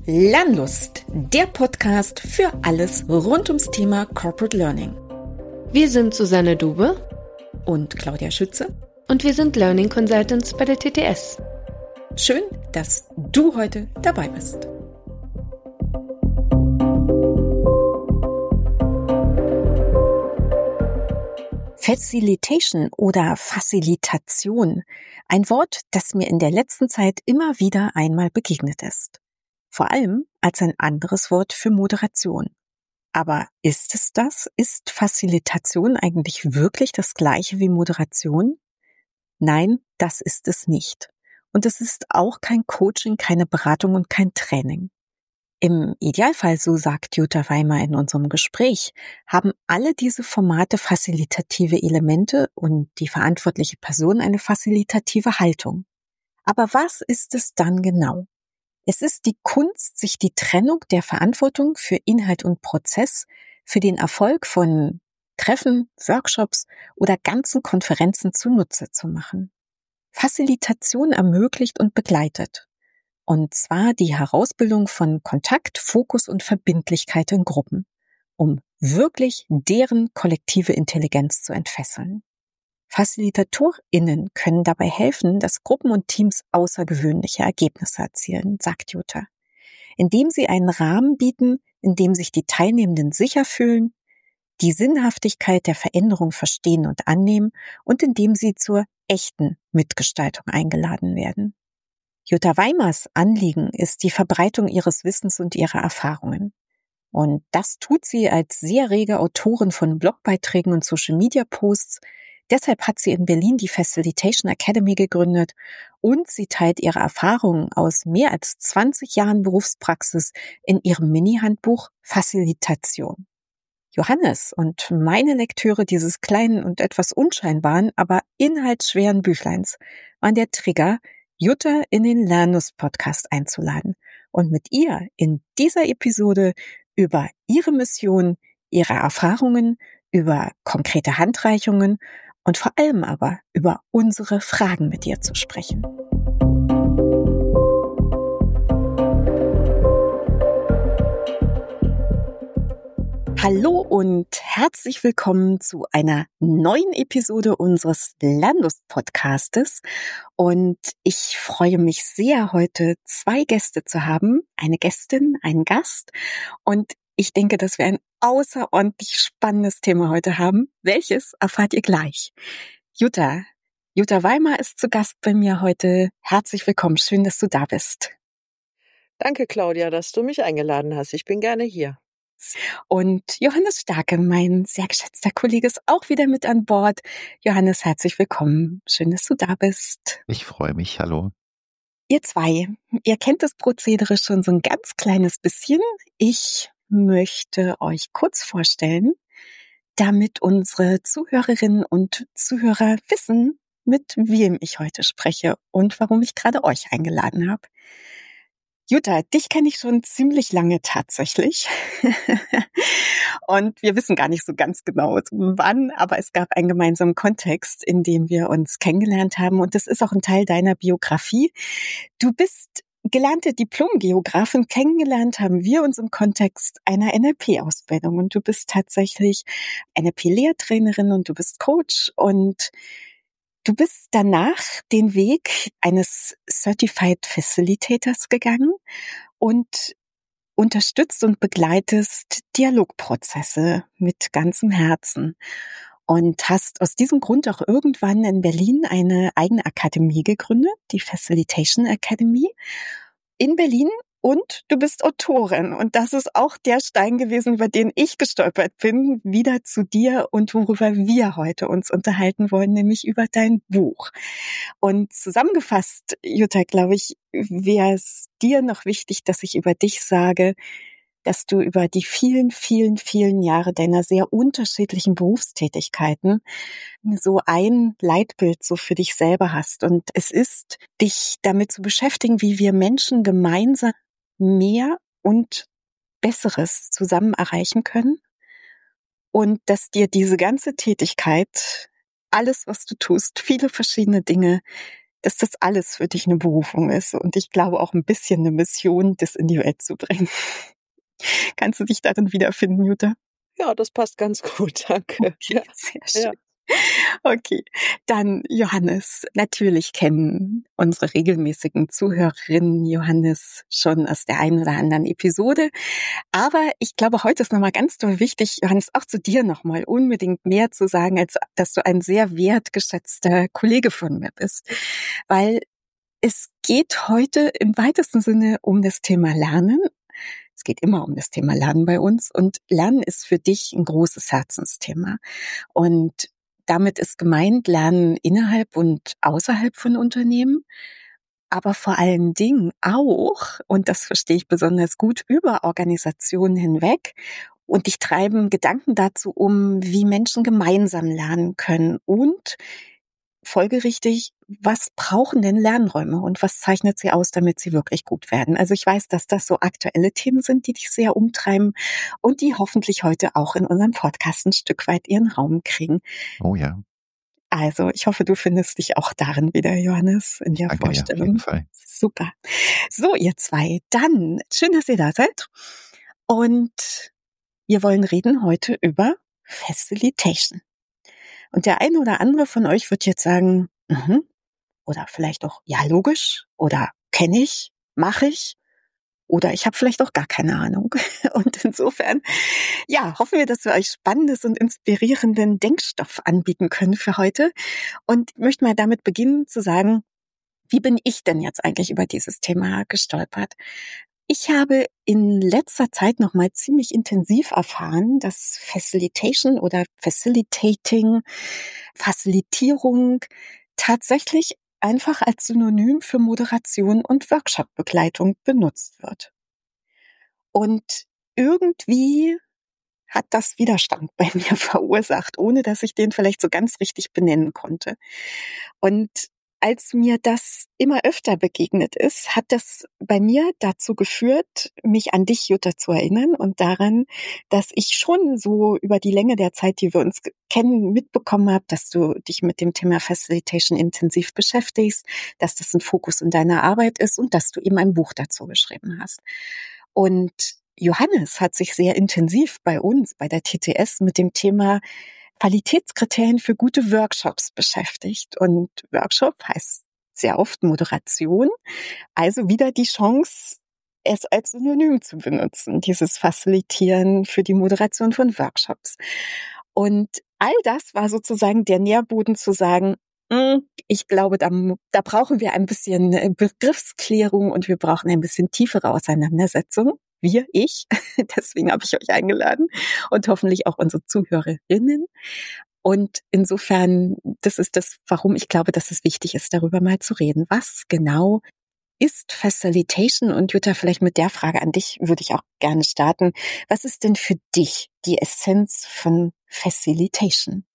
Lernlust, der Podcast für alles rund ums Thema Corporate Learning. Wir sind Susanne Dube und Claudia Schütze und wir sind Learning Consultants bei der TTS. Schön, dass du heute dabei bist. Facilitation oder Facilitation, ein Wort, das mir in der letzten Zeit immer wieder einmal begegnet ist. Vor allem als ein anderes Wort für Moderation. Aber ist es das? Ist Facilitation eigentlich wirklich das gleiche wie Moderation? Nein, das ist es nicht. Und es ist auch kein Coaching, keine Beratung und kein Training. Im Idealfall, so sagt Jutta Weimer in unserem Gespräch, haben alle diese Formate facilitative Elemente und die verantwortliche Person eine facilitative Haltung. Aber was ist es dann genau? Es ist die Kunst, sich die Trennung der Verantwortung für Inhalt und Prozess für den Erfolg von Treffen, Workshops oder ganzen Konferenzen zunutze zu machen. Facilitation ermöglicht und begleitet. Und zwar die Herausbildung von Kontakt, Fokus und Verbindlichkeit in Gruppen, um wirklich deren kollektive Intelligenz zu entfesseln. FacilitatorInnen können dabei helfen, dass Gruppen und Teams außergewöhnliche Ergebnisse erzielen, sagt Jutta, indem sie einen Rahmen bieten, in dem sich die Teilnehmenden sicher fühlen, die Sinnhaftigkeit der Veränderung verstehen und annehmen und indem sie zur echten Mitgestaltung eingeladen werden. Jutta Weimers Anliegen ist die Verbreitung ihres Wissens und ihrer Erfahrungen. Und das tut sie als sehr rege Autorin von Blogbeiträgen und Social-Media-Posts. Deshalb hat sie in Berlin die Facilitation Academy gegründet und sie teilt ihre Erfahrungen aus mehr als 20 Jahren Berufspraxis in ihrem Mini-Handbuch Facilitation. Johannes und meine Lektüre dieses kleinen und etwas unscheinbaren, aber inhaltsschweren Büchleins waren der Trigger, Jutta in den Lernlust-Podcast einzuladen und mit ihr in dieser Episode über ihre Mission, ihre Erfahrungen, über konkrete Handreichungen und vor allem aber über unsere Fragen mit ihr zu sprechen. Hallo und herzlich willkommen zu einer neuen Episode unseres Lernlust-Podcastes. Und ich freue mich sehr, heute 2 Gäste zu haben, eine Gästin, einen Gast. Und ich denke, dass wir ein außerordentlich spannendes Thema heute haben. Welches erfahrt ihr gleich. Jutta Weimer ist zu Gast bei mir heute. Herzlich willkommen, schön, dass du da bist. Danke, Claudia, dass du mich eingeladen hast. Ich bin gerne hier. Und Johannes Starke, mein sehr geschätzter Kollege, ist auch wieder mit an Bord. Johannes, herzlich willkommen. Schön, dass du da bist. Ich freue mich. Hallo. Ihr zwei, ihr kennt das Prozedere schon so ein ganz kleines bisschen. Ich möchte euch kurz vorstellen, damit unsere Zuhörerinnen und Zuhörer wissen, mit wem ich heute spreche und warum ich gerade euch eingeladen habe. Jutta, dich kenne ich schon ziemlich lange tatsächlich. Und wir wissen gar nicht so ganz genau wann, aber es gab einen gemeinsamen Kontext, in dem wir uns kennengelernt haben. Und das ist auch ein Teil deiner Biografie. Du bist gelernte Diplom-Geografin. Kennengelernt haben wir uns im Kontext einer NLP-Ausbildung. Und du bist tatsächlich NLP-Lehrtrainerin und du bist Coach und du bist danach den Weg eines Certified Facilitators gegangen und unterstützt und begleitest Dialogprozesse mit ganzem Herzen und hast aus diesem Grund auch irgendwann in Berlin eine eigene Akademie gegründet, die Facilitation Academy in Berlin. Und du bist Autorin und das ist auch der Stein gewesen, über den ich gestolpert bin, wieder zu dir und worüber wir heute uns unterhalten wollen, nämlich über dein Buch. Und zusammengefasst, Jutta, glaube ich, wäre es dir noch wichtig, dass ich über dich sage, dass du über die vielen, vielen, vielen Jahre deiner sehr unterschiedlichen Berufstätigkeiten so ein Leitbild so für dich selber hast. Und es ist, dich damit zu beschäftigen, wie wir Menschen gemeinsam mehr und Besseres zusammen erreichen können und dass dir diese ganze Tätigkeit, alles, was du tust, viele verschiedene Dinge dass das alles für dich eine Berufung ist und ich glaube auch ein bisschen eine Mission, das in die Welt zu bringen. Kannst du dich darin wiederfinden, Jutta? Ja, das passt ganz gut, danke. Okay, Ja, sehr ja. schön. Okay, dann Johannes. Natürlich kennen unsere regelmäßigen Zuhörerinnen Johannes schon aus der einen oder anderen Episode. Aber ich glaube, heute ist nochmal ganz doll wichtig, Johannes, auch zu dir nochmal unbedingt mehr zu sagen, als dass du ein sehr wertgeschätzter Kollege von mir bist. Weil es geht heute im weitesten Sinne um das Thema Lernen. Es geht immer um das Thema Lernen bei uns und Lernen ist für dich ein großes Herzensthema. Und damit ist gemeint Lernen innerhalb und außerhalb von Unternehmen, aber vor allen Dingen auch, und das verstehe ich besonders gut, über Organisationen hinweg. Und dich treiben Gedanken dazu um, wie Menschen gemeinsam lernen können und folgerichtig, was brauchen denn Lernräume und was zeichnet sie aus, damit sie wirklich gut werden? Also ich weiß, dass das so aktuelle Themen sind, die dich sehr umtreiben und die hoffentlich heute auch in unserem Podcast ein Stück weit ihren Raum kriegen. Oh ja. Also ich hoffe, du findest dich auch darin wieder, Johannes, in der Danke, ja, auf Vorstellung. jeden Fall. Super. So, ihr zwei, dann schön, dass ihr da seid. Und wir wollen reden heute über Facilitation. Und der eine oder andere von euch wird jetzt sagen, oder vielleicht auch, ja, logisch, oder kenne ich, mache ich, oder ich habe vielleicht auch gar keine Ahnung. Und insofern, ja, hoffen wir, dass wir euch spannendes und inspirierenden Denkstoff anbieten können für heute. Und ich möchte mal damit beginnen zu sagen, wie bin ich denn jetzt eigentlich über dieses Thema gestolpert? Ich habe in letzter Zeit noch mal ziemlich intensiv erfahren, dass Facilitation oder Facilitating, Facilitierung tatsächlich einfach als Synonym für Moderation und Workshop-Begleitung benutzt wird. Und irgendwie hat das Widerstand bei mir verursacht, ohne dass ich den vielleicht so ganz richtig benennen konnte. Und als mir das immer öfter begegnet ist, hat das bei mir dazu geführt, mich an dich, Jutta, zu erinnern und daran, dass ich schon so über die Länge der Zeit, die wir uns kennen, mitbekommen habe, dass du dich mit dem Thema Facilitation intensiv beschäftigst, dass das ein Fokus in deiner Arbeit ist und dass du eben ein Buch dazu geschrieben hast. Und Johannes hat sich sehr intensiv bei uns, bei der TTS, mit dem Thema Qualitätskriterien für gute Workshops beschäftigt. Und Workshop heißt sehr oft Moderation. Also wieder die Chance, es als Synonym zu benutzen, dieses Facilitieren für die Moderation von Workshops. Und all das war sozusagen der Nährboden zu sagen, ich glaube, da brauchen wir ein bisschen Begriffsklärung und wir brauchen ein bisschen tiefere Auseinandersetzung. Ich. Deswegen habe ich euch eingeladen und hoffentlich auch unsere Zuhörerinnen. Und insofern, das ist das, warum ich glaube, dass es wichtig ist, darüber mal zu reden. Was genau ist Facilitation? Und Jutta, vielleicht mit der Frage an dich würde ich auch gerne starten. Was ist denn für dich die Essenz von Facilitation?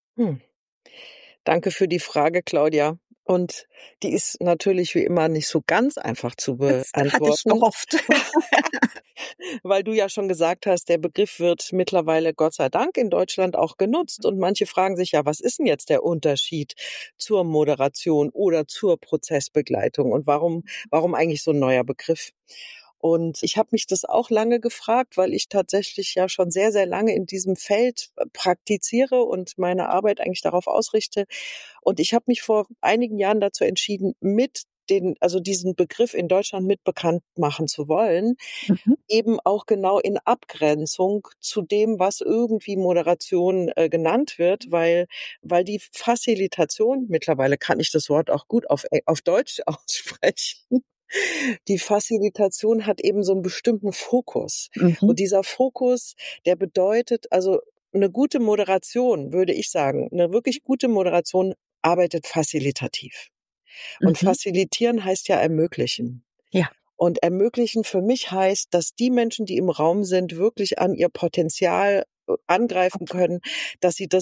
Danke für die Frage, Claudia. Und die ist natürlich wie immer nicht so ganz einfach zu Das beantworten. hatte ich gehofft. Weil du ja schon gesagt hast, der Begriff wird mittlerweile Gott sei Dank in Deutschland auch genutzt. Und manche fragen sich ja, was ist denn jetzt der Unterschied zur Moderation oder zur Prozessbegleitung? Und warum eigentlich so ein neuer Begriff? Und ich habe mich das auch lange gefragt, weil ich tatsächlich ja schon sehr, sehr lange in diesem Feld praktiziere und meine Arbeit eigentlich darauf ausrichte. Und ich habe mich vor einigen Jahren dazu entschieden, diesen Begriff in Deutschland mit bekannt machen zu wollen, eben auch genau in Abgrenzung zu dem, was irgendwie Moderation genannt wird, weil die Facilitation, mittlerweile kann ich das Wort auch gut auf Deutsch aussprechen, die Facilitation hat eben so einen bestimmten Fokus. Und dieser Fokus, der bedeutet, also eine gute Moderation, würde ich sagen, eine wirklich gute Moderation arbeitet facilitativ. Und facilitieren heißt ja ermöglichen. Ja. Und ermöglichen für mich heißt, dass die Menschen, die im Raum sind, wirklich an ihr Potenzial angreifen können, dass sie das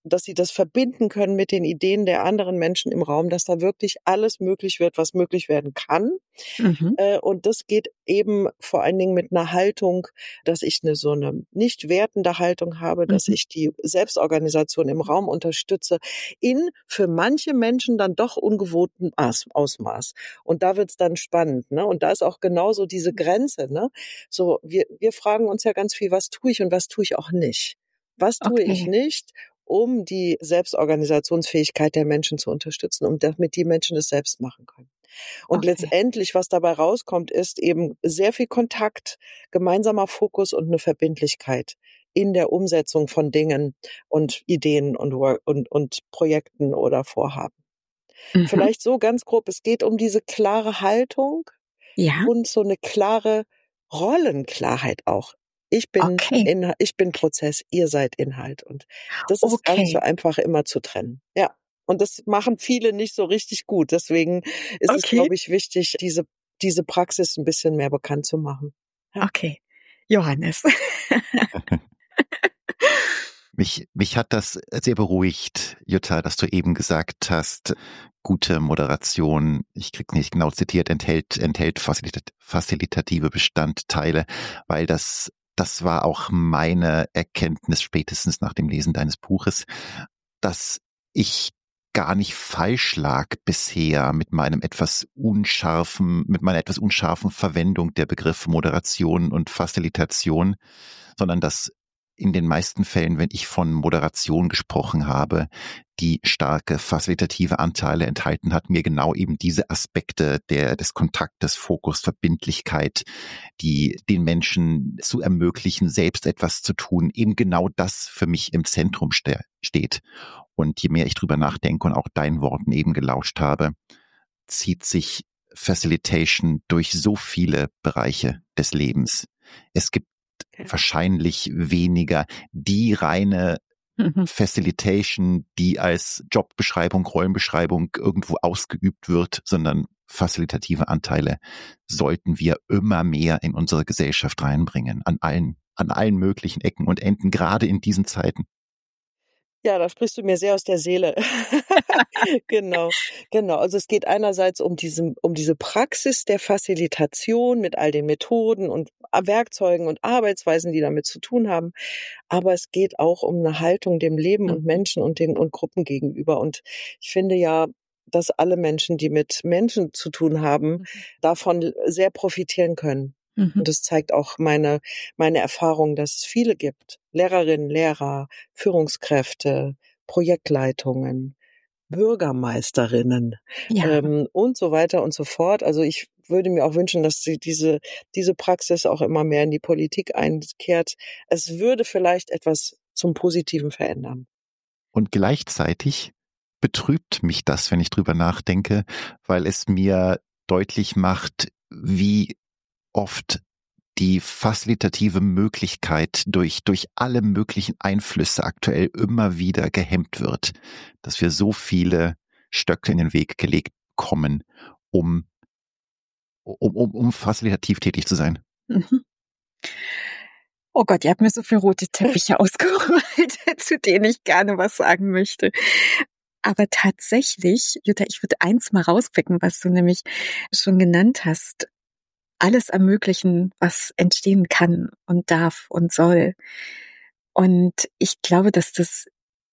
dass sie das verbinden können mit den Ideen der anderen Menschen im Raum, dass da wirklich alles möglich wird, was möglich werden kann. Mhm. Und das geht eben vor allen Dingen mit einer Haltung, dass ich so eine nicht wertende Haltung habe, dass Mhm. ich die Selbstorganisation im Raum unterstütze in für manche Menschen dann doch ungewohnten Ausmaß. Und da wird's dann spannend, ne? Und da ist auch genauso diese Grenze, ne? So, wir fragen uns ja ganz viel, was tue ich und was tue ich auch nicht? Was tue ich Okay. nicht, um die Selbstorganisationsfähigkeit der Menschen zu unterstützen, um damit die Menschen es selbst machen können? Und Okay. letztendlich, was dabei rauskommt, ist eben sehr viel Kontakt, gemeinsamer Fokus und eine Verbindlichkeit in der Umsetzung von Dingen und Ideen und Projekten oder Vorhaben. Mhm. Vielleicht so ganz grob, es geht um diese klare Haltung Ja. und so eine klare Rollenklarheit auch. Okay. Ich bin Prozess, ihr seid Inhalt. Und das ist gar nicht so Okay. einfach immer zu trennen. Ja. Und das machen viele nicht so richtig gut. Deswegen ist es, Okay. glaube ich, wichtig, diese Praxis ein bisschen mehr bekannt zu machen. Ja. Okay. Johannes. Mich hat das sehr beruhigt, Jutta, dass du eben gesagt hast, gute Moderation, ich krieg's nicht genau zitiert, enthält facilitative Bestandteile, weil das war auch meine Erkenntnis spätestens nach dem Lesen deines Buches, dass ich gar nicht falsch lag bisher mit meiner etwas unscharfen Verwendung der Begriffe Moderation und Facilitation, sondern dass in den meisten Fällen, wenn ich von Moderation gesprochen habe, die starke facilitative Anteile enthalten hat, mir genau eben diese Aspekte des Kontaktes, Fokus, Verbindlichkeit, die den Menschen zu ermöglichen, selbst etwas zu tun, eben genau das für mich im Zentrum steht. Und je mehr ich drüber nachdenke und auch deinen Worten eben gelauscht habe, zieht sich Facilitation durch so viele Bereiche des Lebens. Es gibt wahrscheinlich weniger die reine Mhm. Facilitation, die als Jobbeschreibung, Rollenbeschreibung irgendwo ausgeübt wird, sondern facilitative Anteile sollten wir immer mehr in unsere Gesellschaft reinbringen, an allen möglichen Ecken und Enden, gerade in diesen Zeiten. Ja, da sprichst du mir sehr aus der Seele. Genau, genau. Also es geht einerseits um diese Praxis der Facilitation mit all den Methoden und Werkzeugen und Arbeitsweisen, die damit zu tun haben. Aber es geht auch um eine Haltung dem Leben und Mhm. Menschen und Gruppen gegenüber. Und ich finde ja, dass alle Menschen, die mit Menschen zu tun haben, davon sehr profitieren können. Mhm. Und das zeigt auch meine Erfahrung, dass es viele gibt. Lehrerinnen, Lehrer, Führungskräfte, Projektleitungen, Bürgermeisterinnen, Ja. und so weiter und so fort. Also ich würde mir auch wünschen, dass diese Praxis auch immer mehr in die Politik einkehrt. Es würde vielleicht etwas zum Positiven verändern. Und gleichzeitig betrübt mich das, wenn ich drüber nachdenke, weil es mir deutlich macht, wie oft die facilitative Möglichkeit durch alle möglichen Einflüsse aktuell immer wieder gehemmt wird, dass wir so viele Stöcke in den Weg gelegt bekommen, um facilitativ tätig zu sein. Mhm. Oh Gott, ihr habt mir so viele rote Teppiche ausgerollt, zu denen ich gerne was sagen möchte. Aber tatsächlich, Jutta, ich würde eins mal rauspicken, was du nämlich schon genannt hast. Alles ermöglichen, was entstehen kann und darf und soll. Und ich glaube, dass das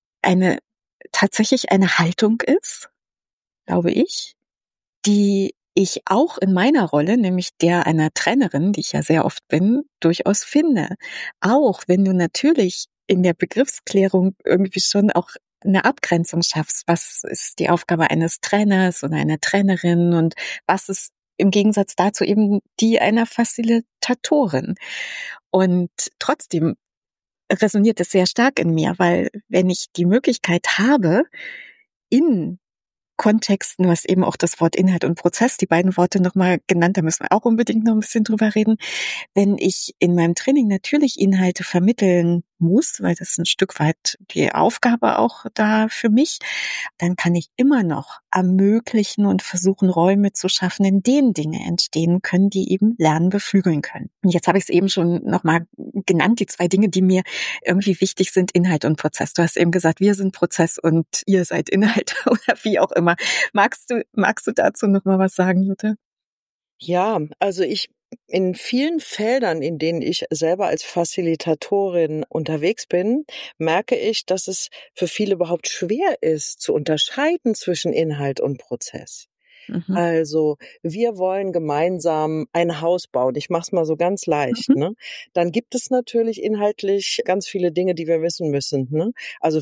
tatsächlich eine Haltung ist, glaube ich, die ich auch in meiner Rolle, nämlich der einer Trainerin, die ich ja sehr oft bin, durchaus finde. Auch wenn du natürlich in der Begriffsklärung irgendwie schon auch eine Abgrenzung schaffst. Was ist die Aufgabe eines Trainers oder einer Trainerin und was ist im Gegensatz dazu eben die einer Facilitatorin? Und trotzdem resoniert es sehr stark in mir, weil wenn ich die Möglichkeit habe, in Kontexten, was eben auch das Wort Inhalt und Prozess, die beiden Worte nochmal genannt, da müssen wir auch unbedingt noch ein bisschen drüber reden. Wenn ich in meinem Training natürlich Inhalte vermitteln muss, weil das ein Stück weit die Aufgabe auch da für mich, dann kann ich immer noch ermöglichen und versuchen, Räume zu schaffen, in denen Dinge entstehen können, die eben Lernen beflügeln können. Und jetzt habe ich es eben schon nochmal genannt, die zwei Dinge, die mir irgendwie wichtig sind, Inhalt und Prozess. Du hast eben gesagt, wir sind Prozess und ihr seid Inhalt oder wie auch immer. Magst du dazu nochmal was sagen, Jutta? Ja, also in vielen Feldern, in denen ich selber als Facilitatorin unterwegs bin, merke ich, dass es für viele überhaupt schwer ist, zu unterscheiden zwischen Inhalt und Prozess. Mhm. Also, wir wollen gemeinsam ein Haus bauen. Ich mache es mal so ganz leicht, Mhm. ne? Dann gibt es natürlich inhaltlich ganz viele Dinge, die wir wissen müssen, ne? Also,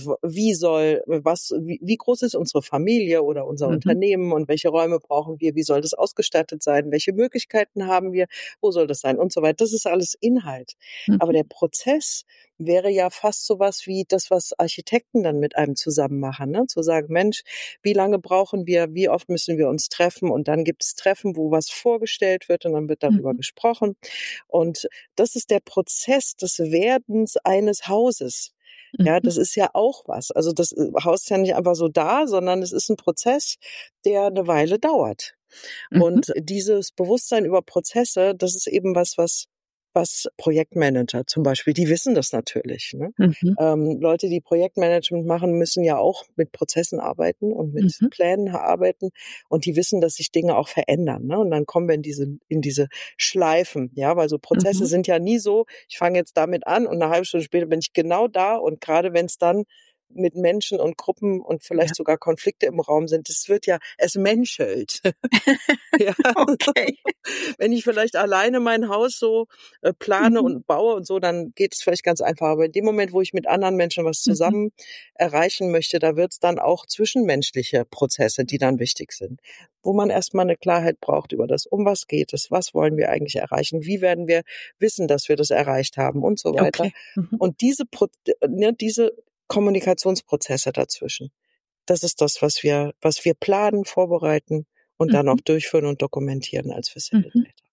wie groß ist unsere Familie oder unser Mhm. Unternehmen und welche Räume brauchen wir? Wie soll das ausgestattet sein? Welche Möglichkeiten haben wir? Wo soll das sein? Und so weiter. Das ist alles Inhalt. Aber Mhm. der Prozess wäre ja fast so was wie das, was Architekten dann mit einem zusammen machen, ne? Zu sagen: „Mensch, wie lange brauchen wir? Wie oft müssen wir uns treffen?“ Und dann gibt es Treffen, wo was vorgestellt wird und dann wird darüber Mhm. gesprochen. Und das ist der Prozess des Werdens eines Hauses. Ja, Mhm. das ist ja auch was. Also das Haus ist ja nicht einfach so da, sondern es ist ein Prozess, der eine Weile dauert. Mhm. Und dieses Bewusstsein über Prozesse, das ist eben was Projektmanager zum Beispiel, die wissen das natürlich, ne? Mhm. Leute, die Projektmanagement machen, müssen ja auch mit Prozessen arbeiten und mit Mhm. Plänen arbeiten und die wissen, dass sich Dinge auch verändern, ne? Und dann kommen wir in diese Schleifen, ja, weil so Prozesse Mhm. sind ja nie so, ich fange jetzt damit an und 'ne halbe Stunde später bin ich genau da und gerade wenn es dann mit Menschen und Gruppen und Ja. vielleicht sogar Konflikte im Raum sind, es menschelt. Ja. Okay. Wenn ich vielleicht alleine mein Haus so, plane Mhm. und baue und so, dann geht es vielleicht ganz einfach. Aber in dem Moment, wo ich mit anderen Menschen was Mhm. zusammen erreichen möchte, da wird's dann auch zwischenmenschliche Prozesse, die dann wichtig sind. Wo man erst mal 'ne Klarheit braucht über das, um was geht es? Was wollen wir eigentlich erreichen? Wie werden wir wissen, dass wir das erreicht haben und so weiter. Okay. Mhm. Und diese Kommunikationsprozesse dazwischen, das ist das, was wir planen, vorbereiten und dann auch Mhm. durchführen und dokumentieren als Mhm. Facilitator.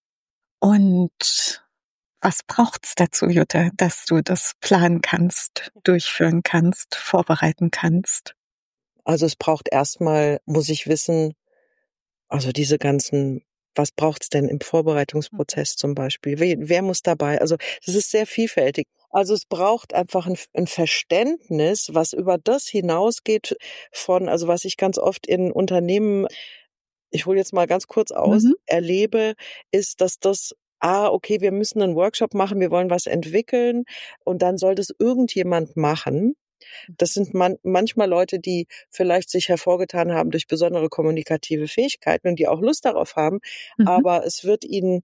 Und was braucht's dazu, Jutta, dass du das planen kannst, durchführen kannst, vorbereiten kannst? Also, es braucht erstmal, muss ich wissen, also diese ganzen, was braucht's denn im Mhm. Vorbereitungsprozess zum Beispiel? Wer muss dabei? Also, das ist sehr vielfältig. Also, es braucht einfach ein Verständnis, was über das hinausgeht also, was ich ganz oft in Unternehmen, ich hole jetzt mal ganz kurz aus, Mhm. erlebe, ist, dass okay, wir müssen einen Workshop machen, wir wollen was entwickeln und dann soll das irgendjemand machen. Das sind manchmal Leute, die vielleicht sich hervorgetan haben durch besondere kommunikative Fähigkeiten und die auch Lust darauf haben, Mhm. aber es wird ihnen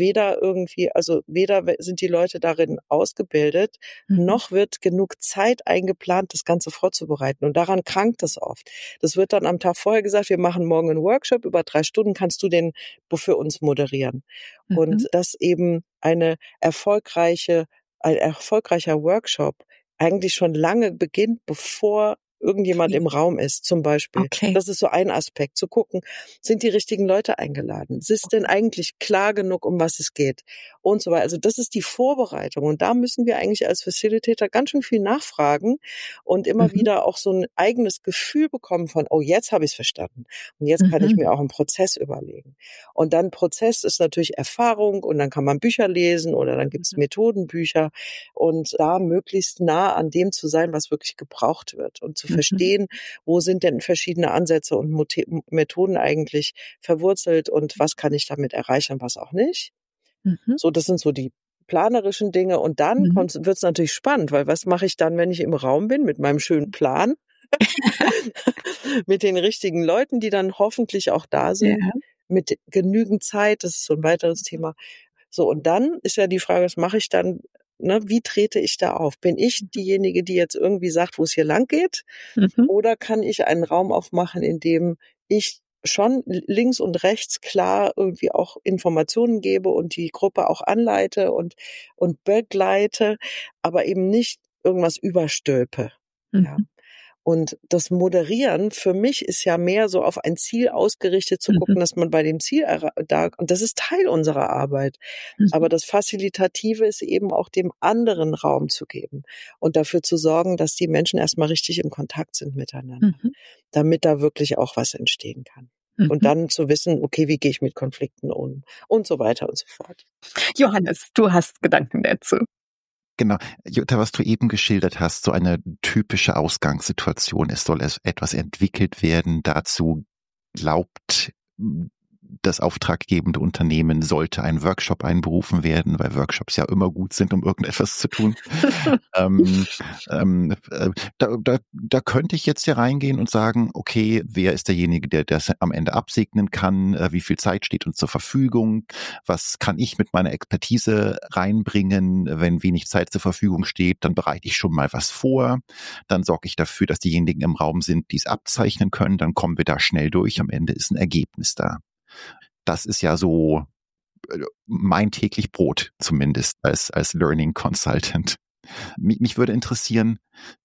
weder sind die Leute darin ausgebildet, Mhm. noch wird genug Zeit eingeplant, das Ganze vorzubereiten. Und daran krankt es oft. Das wird dann am Tag vorher gesagt: „Wir machen morgen einen Workshop über 3 Stunden, kannst du den für uns moderieren?“ Mhm. Und dass eben ein erfolgreicher Workshop eigentlich schon lange beginnt, bevor irgendjemand im Raum ist, zum Beispiel. Okay. Das ist so ein Aspekt, zu gucken, sind die richtigen Leute eingeladen? Ist denn eigentlich klar genug, um was es geht? Und so weiter. Also das ist die Vorbereitung. Und da müssen wir eigentlich als Facilitator ganz schön viel nachfragen und immer Mhm. wieder auch so ein eigenes Gefühl bekommen von, oh, jetzt habe ich es verstanden. Und jetzt kann ich Mhm. mir auch einen Prozess überlegen. Und dann Prozess ist natürlich Erfahrung und dann kann man Bücher lesen oder dann gibt's Mhm. Methodenbücher und da möglichst nah an dem zu sein, was wirklich gebraucht wird und zu Mhm. verstehen, wo sind denn verschiedene Ansätze und Methoden eigentlich verwurzelt und was kann ich damit erreichen, was auch nicht. Mhm. So, das sind so die planerischen Dinge und dann Mhm. wird's natürlich spannend, weil was mache ich dann, wenn ich im Raum bin mit meinem schönen Plan, mit den richtigen Leuten, die dann hoffentlich auch da sind, Ja. mit genügend Zeit, das ist so ein weiteres Thema. So, und dann ist ja die Frage, was mache ich dann, ne, wie trete ich da auf? Bin ich diejenige, die jetzt irgendwie sagt, wo es hier lang geht? Mhm. Oder kann ich einen Raum aufmachen, in dem ich schon links und rechts klar irgendwie auch Informationen gebe und die Gruppe auch anleite und begleite, aber eben nicht irgendwas überstülpe, ja? Mhm. Und das Moderieren für mich ist ja mehr so auf ein Ziel ausgerichtet, zu gucken, dass man bei dem Ziel und das ist Teil unserer Arbeit. Aber das Facilitative ist eben auch dem anderen Raum zu geben und dafür zu sorgen, dass die Menschen erstmal richtig im Kontakt sind miteinander, damit da wirklich auch was entstehen kann. Und dann zu wissen, okay, wie gehe ich mit Konflikten um und so weiter und so fort. Johannes, du hast Gedanken dazu. Genau. Jutta, was du eben geschildert hast, so eine typische Ausgangssituation. Es soll etwas entwickelt werden. Dazu glaubt das auftraggebende Unternehmen, sollte ein Workshop einberufen werden, weil Workshops ja immer gut sind, um irgendetwas zu tun. Da könnte ich jetzt hier reingehen und sagen, okay, wer ist derjenige, der das am Ende absegnen kann? Wie viel Zeit steht uns zur Verfügung? Was kann ich mit meiner Expertise reinbringen? Wenn wenig Zeit zur Verfügung steht, dann bereite ich schon mal was vor. Dann sorge ich dafür, dass diejenigen im Raum sind, die es abzeichnen können. Dann kommen wir da schnell durch. Am Ende ist ein Ergebnis da. Das ist ja so mein täglich Brot, zumindest als Learning Consultant. Mich würde interessieren,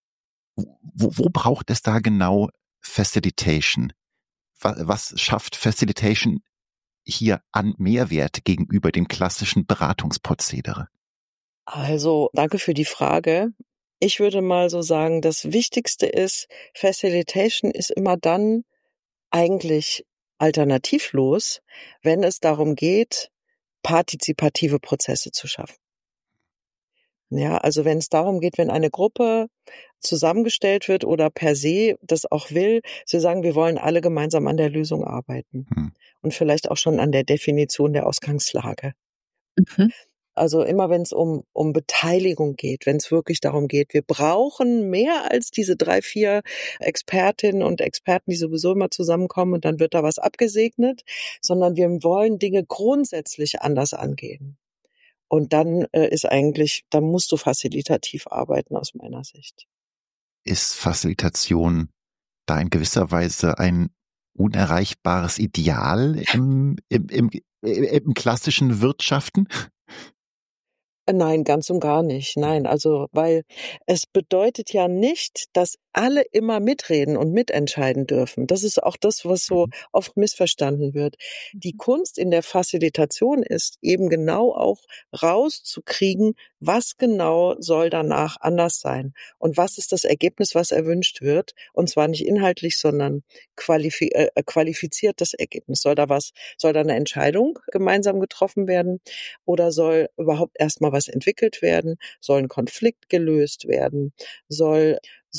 wo braucht es da genau Facilitation? Was schafft Facilitation hier an Mehrwert gegenüber dem klassischen Beratungsprozedere? Also, danke für die Frage. Ich würde mal so sagen, das Wichtigste ist, Facilitation ist immer dann eigentlich alternativlos, wenn es darum geht, partizipative Prozesse zu schaffen. Ja, also wenn es darum geht, wenn eine Gruppe zusammengestellt wird oder per se das auch will, sie sagen, wir wollen alle gemeinsam an der Lösung arbeiten und vielleicht auch schon an der Definition der Ausgangslage. Also immer wenn es um Beteiligung geht, wenn es wirklich darum geht, wir brauchen mehr als diese 3, 4 Expertinnen und Experten, die sowieso immer zusammenkommen und dann wird da was abgesegnet, sondern wir wollen Dinge grundsätzlich anders angehen. Und dann dann musst du facilitativ arbeiten aus meiner Sicht. Ist Facilitation da in gewisser Weise ein unerreichbares Ideal im klassischen Wirtschaften? Nein, ganz und gar nicht. Nein, also, weil es bedeutet ja nicht, dass alle immer mitreden und mitentscheiden dürfen. Das ist auch das, was so oft missverstanden wird. Die Kunst in der Facilitation ist eben genau auch rauszukriegen, was genau soll danach anders sein und was ist das Ergebnis, was erwünscht wird. Und zwar nicht inhaltlich, sondern qualifiziertes Ergebnis. Soll da eine Entscheidung gemeinsam getroffen werden oder soll überhaupt erstmal was entwickelt werden? Soll ein Konflikt gelöst werden? Soll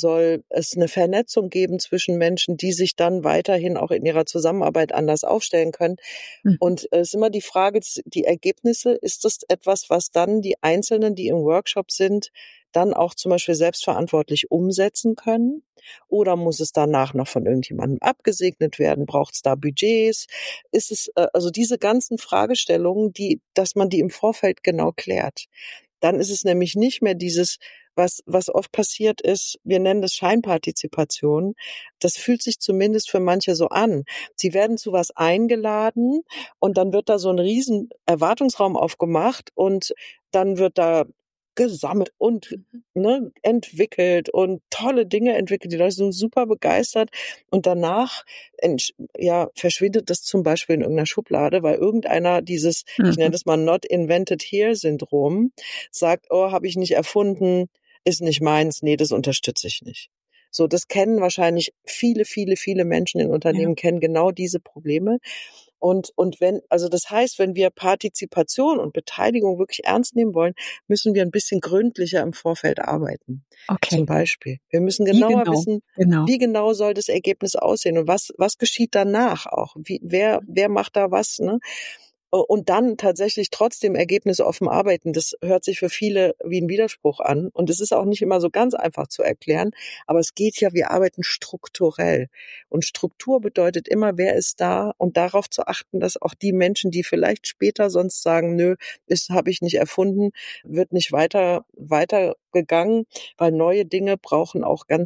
es eine Vernetzung geben zwischen Menschen, die sich dann weiterhin auch in ihrer Zusammenarbeit anders aufstellen können? Und es ist immer die Frage, die Ergebnisse, ist das etwas, was dann die Einzelnen, die im Workshop sind, dann auch zum Beispiel selbstverantwortlich umsetzen können? Oder muss es danach noch von irgendjemandem abgesegnet werden? Braucht es da Budgets? Ist es, also diese ganzen Fragestellungen, dass man die im Vorfeld genau klärt. Dann ist es nämlich nicht mehr dieses, was oft passiert ist, wir nennen das Scheinpartizipation. Das fühlt sich zumindest für manche so an. Sie werden zu was eingeladen und dann wird da so ein riesen Erwartungsraum aufgemacht und dann wird da gesammelt und entwickelt und tolle Dinge entwickelt. Die Leute sind super begeistert und danach verschwindet das zum Beispiel in irgendeiner Schublade, weil irgendeiner dieses, ich nenne das mal Not Invented Here Syndrom, sagt, oh, habe ich nicht erfunden, ist nicht meins, nee, das unterstütze ich nicht. So, das kennen wahrscheinlich viele, viele, viele Menschen in Unternehmen, kennen genau diese Probleme. Und das heißt, wenn wir Partizipation und Beteiligung wirklich ernst nehmen wollen, müssen wir ein bisschen gründlicher im Vorfeld arbeiten. Okay. Zum Beispiel. Wir müssen genauer wissen, wie genau soll das Ergebnis aussehen und was geschieht danach auch? Wer macht da was, ne? Und dann tatsächlich trotzdem ergebnisoffen arbeiten, das hört sich für viele wie ein Widerspruch an. Und es ist auch nicht immer so ganz einfach zu erklären. Aber es geht ja, wir arbeiten strukturell. Und Struktur bedeutet immer, wer ist da? Und darauf zu achten, dass auch die Menschen, die vielleicht später sonst sagen, nö, das habe ich nicht erfunden, wird nicht weiter gegangen, weil neue Dinge brauchen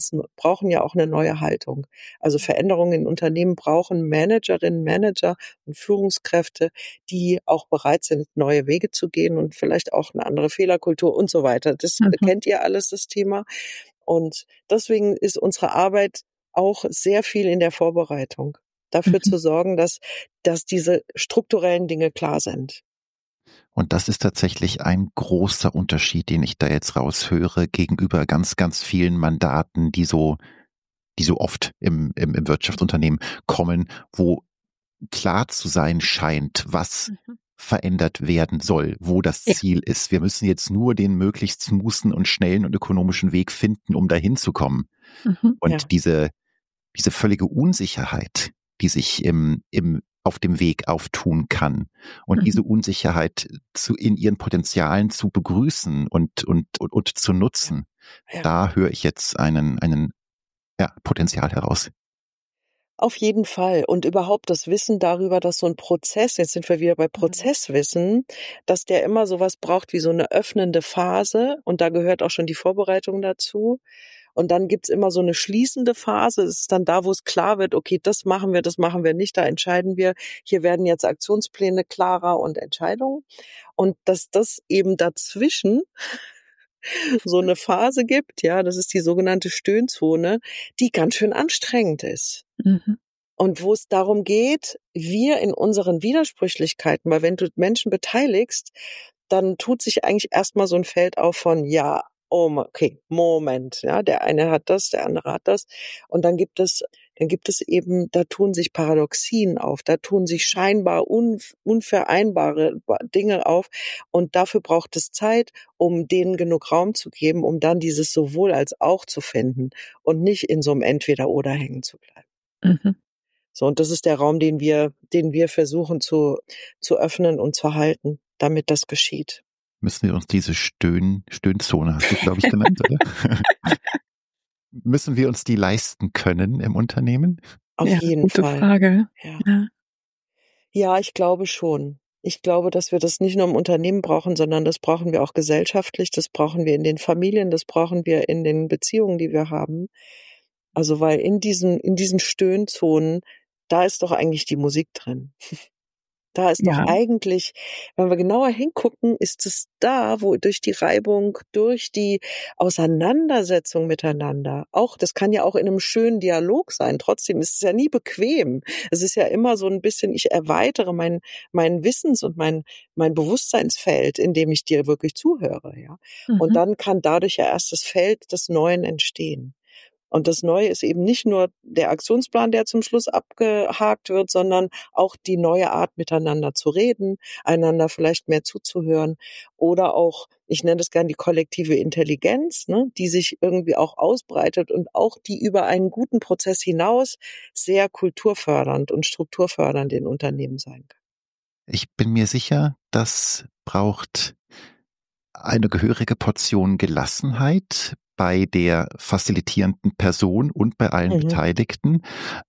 ja auch eine neue Haltung. Also Veränderungen in Unternehmen brauchen Managerinnen, Manager und Führungskräfte, die auch bereit sind, neue Wege zu gehen und vielleicht auch eine andere Fehlerkultur und so weiter. Das kennt ihr alles, das Thema. Und deswegen ist unsere Arbeit auch sehr viel in der Vorbereitung, dafür zu sorgen, dass diese strukturellen Dinge klar sind. Und das ist tatsächlich ein großer Unterschied, den ich da jetzt raushöre gegenüber ganz, ganz vielen Mandaten, die so oft im Wirtschaftsunternehmen kommen, wo klar zu sein scheint, was verändert werden soll, wo das Ziel ist. Wir müssen jetzt nur den möglichst smoothen und schnellen und ökonomischen Weg finden, um dahin zu kommen. Und diese völlige Unsicherheit, die sich auf dem Weg auftun kann und diese Unsicherheit in ihren Potenzialen zu begrüßen und zu nutzen, da höre ich jetzt einen Potenzial heraus. Auf jeden Fall. Und überhaupt das Wissen darüber, dass so ein Prozess, jetzt sind wir wieder bei Prozesswissen, dass der immer sowas braucht wie so eine öffnende Phase. Und da gehört auch schon die Vorbereitung dazu. Und dann gibt's immer so eine schließende Phase. Das ist dann da, wo es klar wird, okay, das machen wir nicht, da entscheiden wir. Hier werden jetzt Aktionspläne klarer und Entscheidungen. Und dass das eben dazwischen so eine Phase gibt, das ist die sogenannte Stöhnzone, die ganz schön anstrengend ist. Und wo es darum geht, wir in unseren Widersprüchlichkeiten, weil wenn du Menschen beteiligst, dann tut sich eigentlich erstmal so ein Feld auf von, okay, Moment, der eine hat das, der andere hat das. Und dann gibt es eben, da tun sich Paradoxien auf, da tun sich scheinbar unvereinbare Dinge auf. Und dafür braucht es Zeit, um denen genug Raum zu geben, um dann dieses sowohl als auch zu finden und nicht in so einem Entweder-oder hängen zu bleiben. So, und das ist der Raum, den wir versuchen zu öffnen und zu halten, damit das geschieht. Müssen wir uns diese Stöhnzone, hast du, glaube ich, genannt, oder? Müssen wir uns die leisten können im Unternehmen? Auf jeden Fall. Gute Frage. Ja, ich glaube schon. Ich glaube, dass wir das nicht nur im Unternehmen brauchen, sondern das brauchen wir auch gesellschaftlich, das brauchen wir in den Familien, das brauchen wir in den Beziehungen, die wir haben. Also, weil in diesen Stöhnzonen, da ist doch eigentlich die Musik drin. Da ist doch eigentlich, wenn wir genauer hingucken, ist es da, wo durch die Reibung, durch die Auseinandersetzung miteinander, auch, das kann ja auch in einem schönen Dialog sein, trotzdem ist es ja nie bequem. Es ist ja immer so ein bisschen, ich erweitere mein Wissens- und mein Bewusstseinsfeld, in dem ich dir wirklich zuhöre, Und dann kann dadurch ja erst das Feld des Neuen entstehen. Und das Neue ist eben nicht nur der Aktionsplan, der zum Schluss abgehakt wird, sondern auch die neue Art, miteinander zu reden, einander vielleicht mehr zuzuhören oder auch, ich nenne das gern die kollektive Intelligenz, die sich irgendwie auch ausbreitet und auch die über einen guten Prozess hinaus sehr kulturfördernd und strukturfördernd in Unternehmen sein kann. Ich bin mir sicher, das braucht eine gehörige Portion Gelassenheit bei der facilitierenden Person und bei allen Beteiligten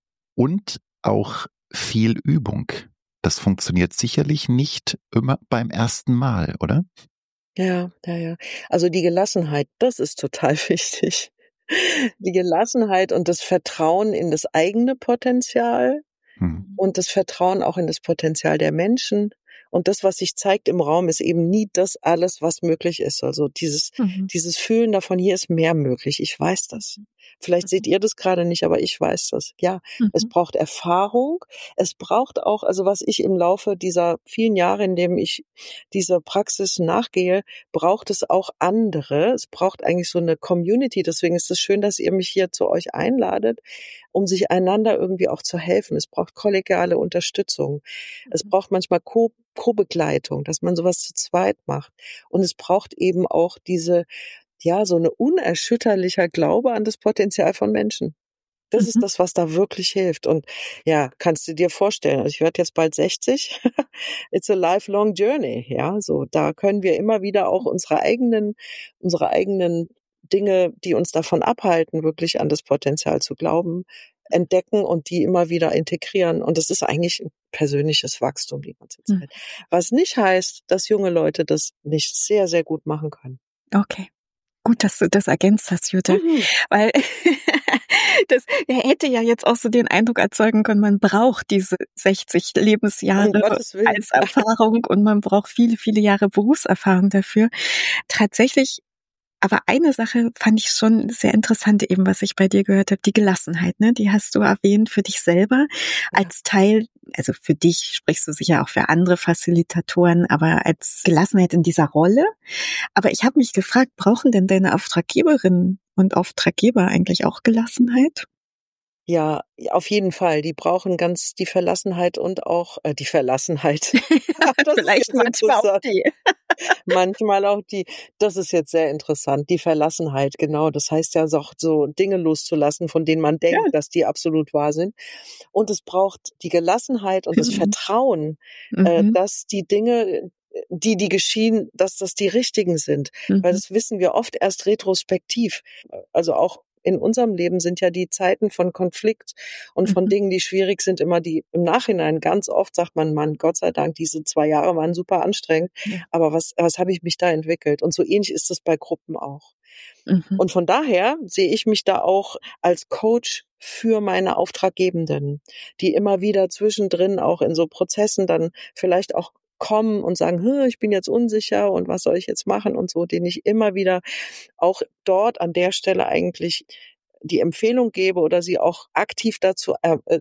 und auch viel Übung. Das funktioniert sicherlich nicht immer beim ersten Mal, oder? Ja. Also die Gelassenheit, das ist total wichtig. Die Gelassenheit und das Vertrauen in das eigene Potenzial und das Vertrauen auch in das Potenzial der Menschen. Und das, was sich zeigt im Raum, ist eben nie das alles, was möglich ist. Also dieses Fühlen davon, hier ist mehr möglich. Ich weiß das. Vielleicht seht ihr das gerade nicht, aber ich weiß das. Ja, es braucht Erfahrung. Es braucht auch, also was ich im Laufe dieser vielen Jahre, in dem ich dieser Praxis nachgehe, braucht es auch andere. Es braucht eigentlich so eine Community. Deswegen ist es schön, dass ihr mich hier zu euch einladet, um sich einander irgendwie auch zu helfen. Es braucht kollegiale Unterstützung. Es braucht manchmal Co-Begleitung, dass man sowas zu zweit macht. Und es braucht eben auch so eine unerschütterlicher Glaube an das Potenzial von Menschen. Das ist das, was da wirklich hilft. Und kannst du dir vorstellen, also ich werde jetzt bald 60. It's a lifelong journey, so da können wir immer wieder auch unsere eigenen Dinge, die uns davon abhalten, wirklich an das Potenzial zu glauben, entdecken und die immer wieder integrieren. Und das ist eigentlich ein persönliches Wachstum die ganze Zeit. Was nicht heißt, dass junge Leute das nicht sehr, sehr gut machen können. Okay. Gut, dass du das ergänzt hast, Jutta. Weil das hätte ja jetzt auch so den Eindruck erzeugen können, man braucht diese 60 Lebensjahre als Erfahrung und man braucht viele, viele Jahre Berufserfahrung dafür. Tatsächlich Aber eine Sache fand ich schon sehr interessant, eben was ich bei dir gehört habe, die Gelassenheit, ne? Die hast du erwähnt für dich selber als Teil, also für dich sprichst du sicher auch für andere Facilitatoren, aber als Gelassenheit in dieser Rolle. Aber ich habe mich gefragt, brauchen denn deine Auftraggeberinnen und Auftraggeber eigentlich auch Gelassenheit? Ja, auf jeden Fall. Die brauchen ganz die Verlassenheit und auch die Verlassenheit. Das ist Vielleicht jetzt manchmal auch interessant. die. Manchmal auch die, das ist jetzt sehr interessant, die Verlassenheit, genau. Das heißt ja auch so Dinge loszulassen, von denen man Ja. denkt, dass die absolut wahr sind. Und es braucht die Gelassenheit und das Mhm. Vertrauen, Mhm. dass die Dinge, die geschehen, dass das die richtigen sind. Weil Mhm. das wissen wir oft erst retrospektiv. Also auch in unserem Leben sind ja die Zeiten von Konflikt und von Mhm. Dingen, die schwierig sind, immer die im Nachhinein. Ganz oft sagt man, Mann, Gott sei Dank, diese 2 Jahre waren super anstrengend. Ja. Aber was habe ich mich da entwickelt? Und so ähnlich ist es bei Gruppen auch. Mhm. Und von daher sehe ich mich da auch als Coach für meine Auftraggebenden, die immer wieder zwischendrin auch in so Prozessen dann vielleicht auch kommen und sagen, ich bin jetzt unsicher und was soll ich jetzt machen und so, denen ich immer wieder auch dort an der Stelle eigentlich die Empfehlung gebe oder sie auch aktiv dazu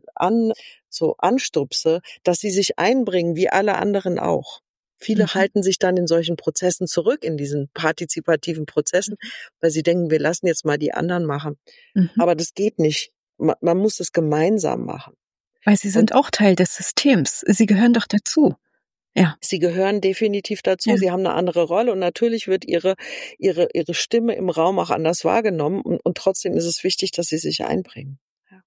anstupse, dass sie sich einbringen, wie alle anderen auch. Viele halten sich dann in solchen Prozessen zurück, in diesen partizipativen Prozessen, weil sie denken, wir lassen jetzt mal die anderen machen. Mhm. Aber das geht nicht. Man muss es gemeinsam machen. Weil sie sind Und auch Teil des Systems. Sie gehören doch dazu. Ja. sie gehören definitiv dazu. Ja. Sie haben eine andere Rolle und natürlich wird ihre Stimme im Raum auch anders wahrgenommen und trotzdem ist es wichtig, dass sie sich einbringen. Ja.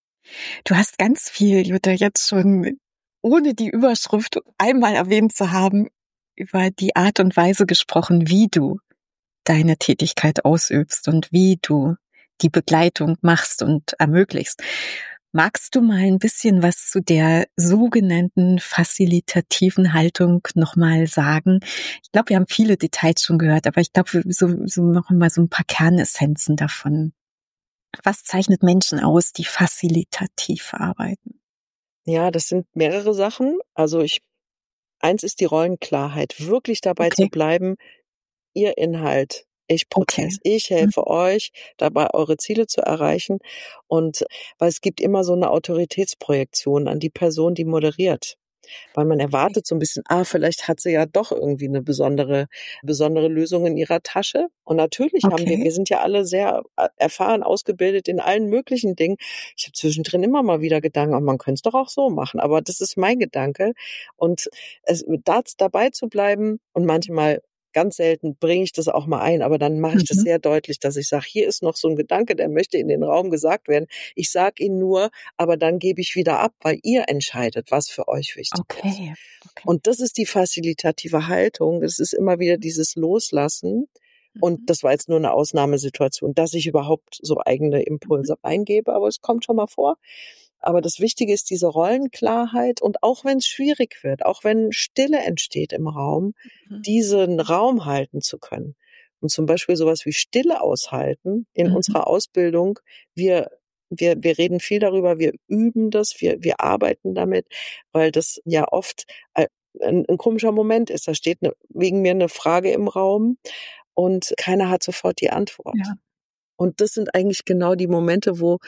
Du hast ganz viel, Jutta, jetzt schon, ohne die Überschrift einmal erwähnt zu haben, über die Art und Weise gesprochen, wie du deine Tätigkeit ausübst und wie du die Begleitung machst und ermöglichst. Magst du mal ein bisschen was zu der sogenannten facilitativen Haltung nochmal sagen? Ich glaube, wir haben viele Details schon gehört, aber ich glaube, so noch mal so ein paar Kernessenzen davon. Was zeichnet Menschen aus, die facilitativ arbeiten? Ja, das sind mehrere Sachen. Also eins ist die Rollenklarheit, wirklich dabei zu Okay, bleiben, Ihr Inhalt, ich okay. Prozess, ich helfe euch dabei, eure Ziele zu erreichen. Und weil es gibt immer so eine Autoritätsprojektion an die Person, die moderiert. Weil man erwartet so ein bisschen, vielleicht hat sie ja doch irgendwie eine besondere Lösung in ihrer Tasche. Und natürlich haben Okay. wir sind ja alle sehr erfahren, ausgebildet in allen möglichen Dingen. Ich habe zwischendrin immer mal wieder Gedanken, man könnte es doch auch so machen. Aber das ist mein Gedanke. Und dabei zu bleiben und manchmal ganz selten bringe ich das auch mal ein, aber dann mache ich das sehr deutlich, dass ich sage, hier ist noch so ein Gedanke, der möchte in den Raum gesagt werden. Ich sage ihn nur, aber dann gebe ich wieder ab, weil ihr entscheidet, was für euch wichtig ist. Okay. Und das ist die facilitative Haltung. Das ist immer wieder dieses Loslassen. Und das war jetzt nur eine Ausnahmesituation, dass ich überhaupt so eigene Impulse reingebe, aber es kommt schon mal vor. Aber das Wichtige ist diese Rollenklarheit und auch wenn es schwierig wird, auch wenn Stille entsteht im Raum, diesen Raum halten zu können. Und zum Beispiel sowas wie Stille aushalten in unserer Ausbildung. Wir reden viel darüber, wir üben das, wir arbeiten damit, weil das ja oft ein komischer Moment ist. Da steht wegen mir eine Frage im Raum und keiner hat sofort die Antwort. Ja. Und das sind eigentlich genau die Momente, wo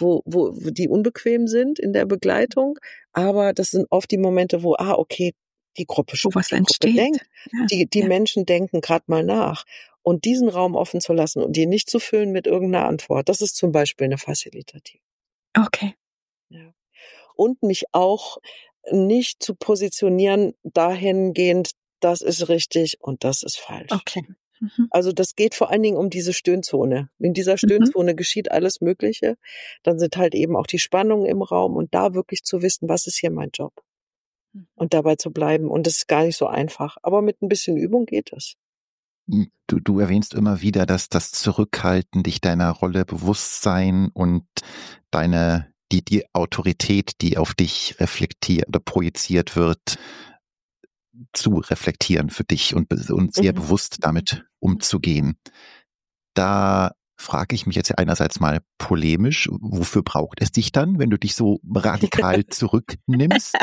die unbequem sind in der Begleitung. Aber das sind oft die Momente, wo, okay, die Gruppe Wo was die Gruppe entsteht. denkt. Ja. Die Menschen denken gerade mal nach. Und diesen Raum offen zu lassen und die nicht zu füllen mit irgendeiner Antwort, das ist zum Beispiel eine Facilitative. Okay. Ja. Und mich auch nicht zu positionieren dahingehend, das ist richtig und das ist falsch. Okay. Also das geht vor allen Dingen um diese Stöhnzone. In dieser Stöhnzone geschieht alles Mögliche. Dann sind halt eben auch die Spannungen im Raum und da wirklich zu wissen, was ist hier mein Job? Und dabei zu bleiben. Und das ist gar nicht so einfach. Aber mit ein bisschen Übung geht es. Du erwähnst immer wieder, dass das Zurückhalten, dich deiner Rolle bewusst sein und die Autorität, die auf dich reflektiert oder projiziert wird, zu reflektieren für dich und sehr bewusst damit umzugehen. Da frage ich mich jetzt einerseits mal polemisch, wofür braucht es dich dann, wenn du dich so radikal zurücknimmst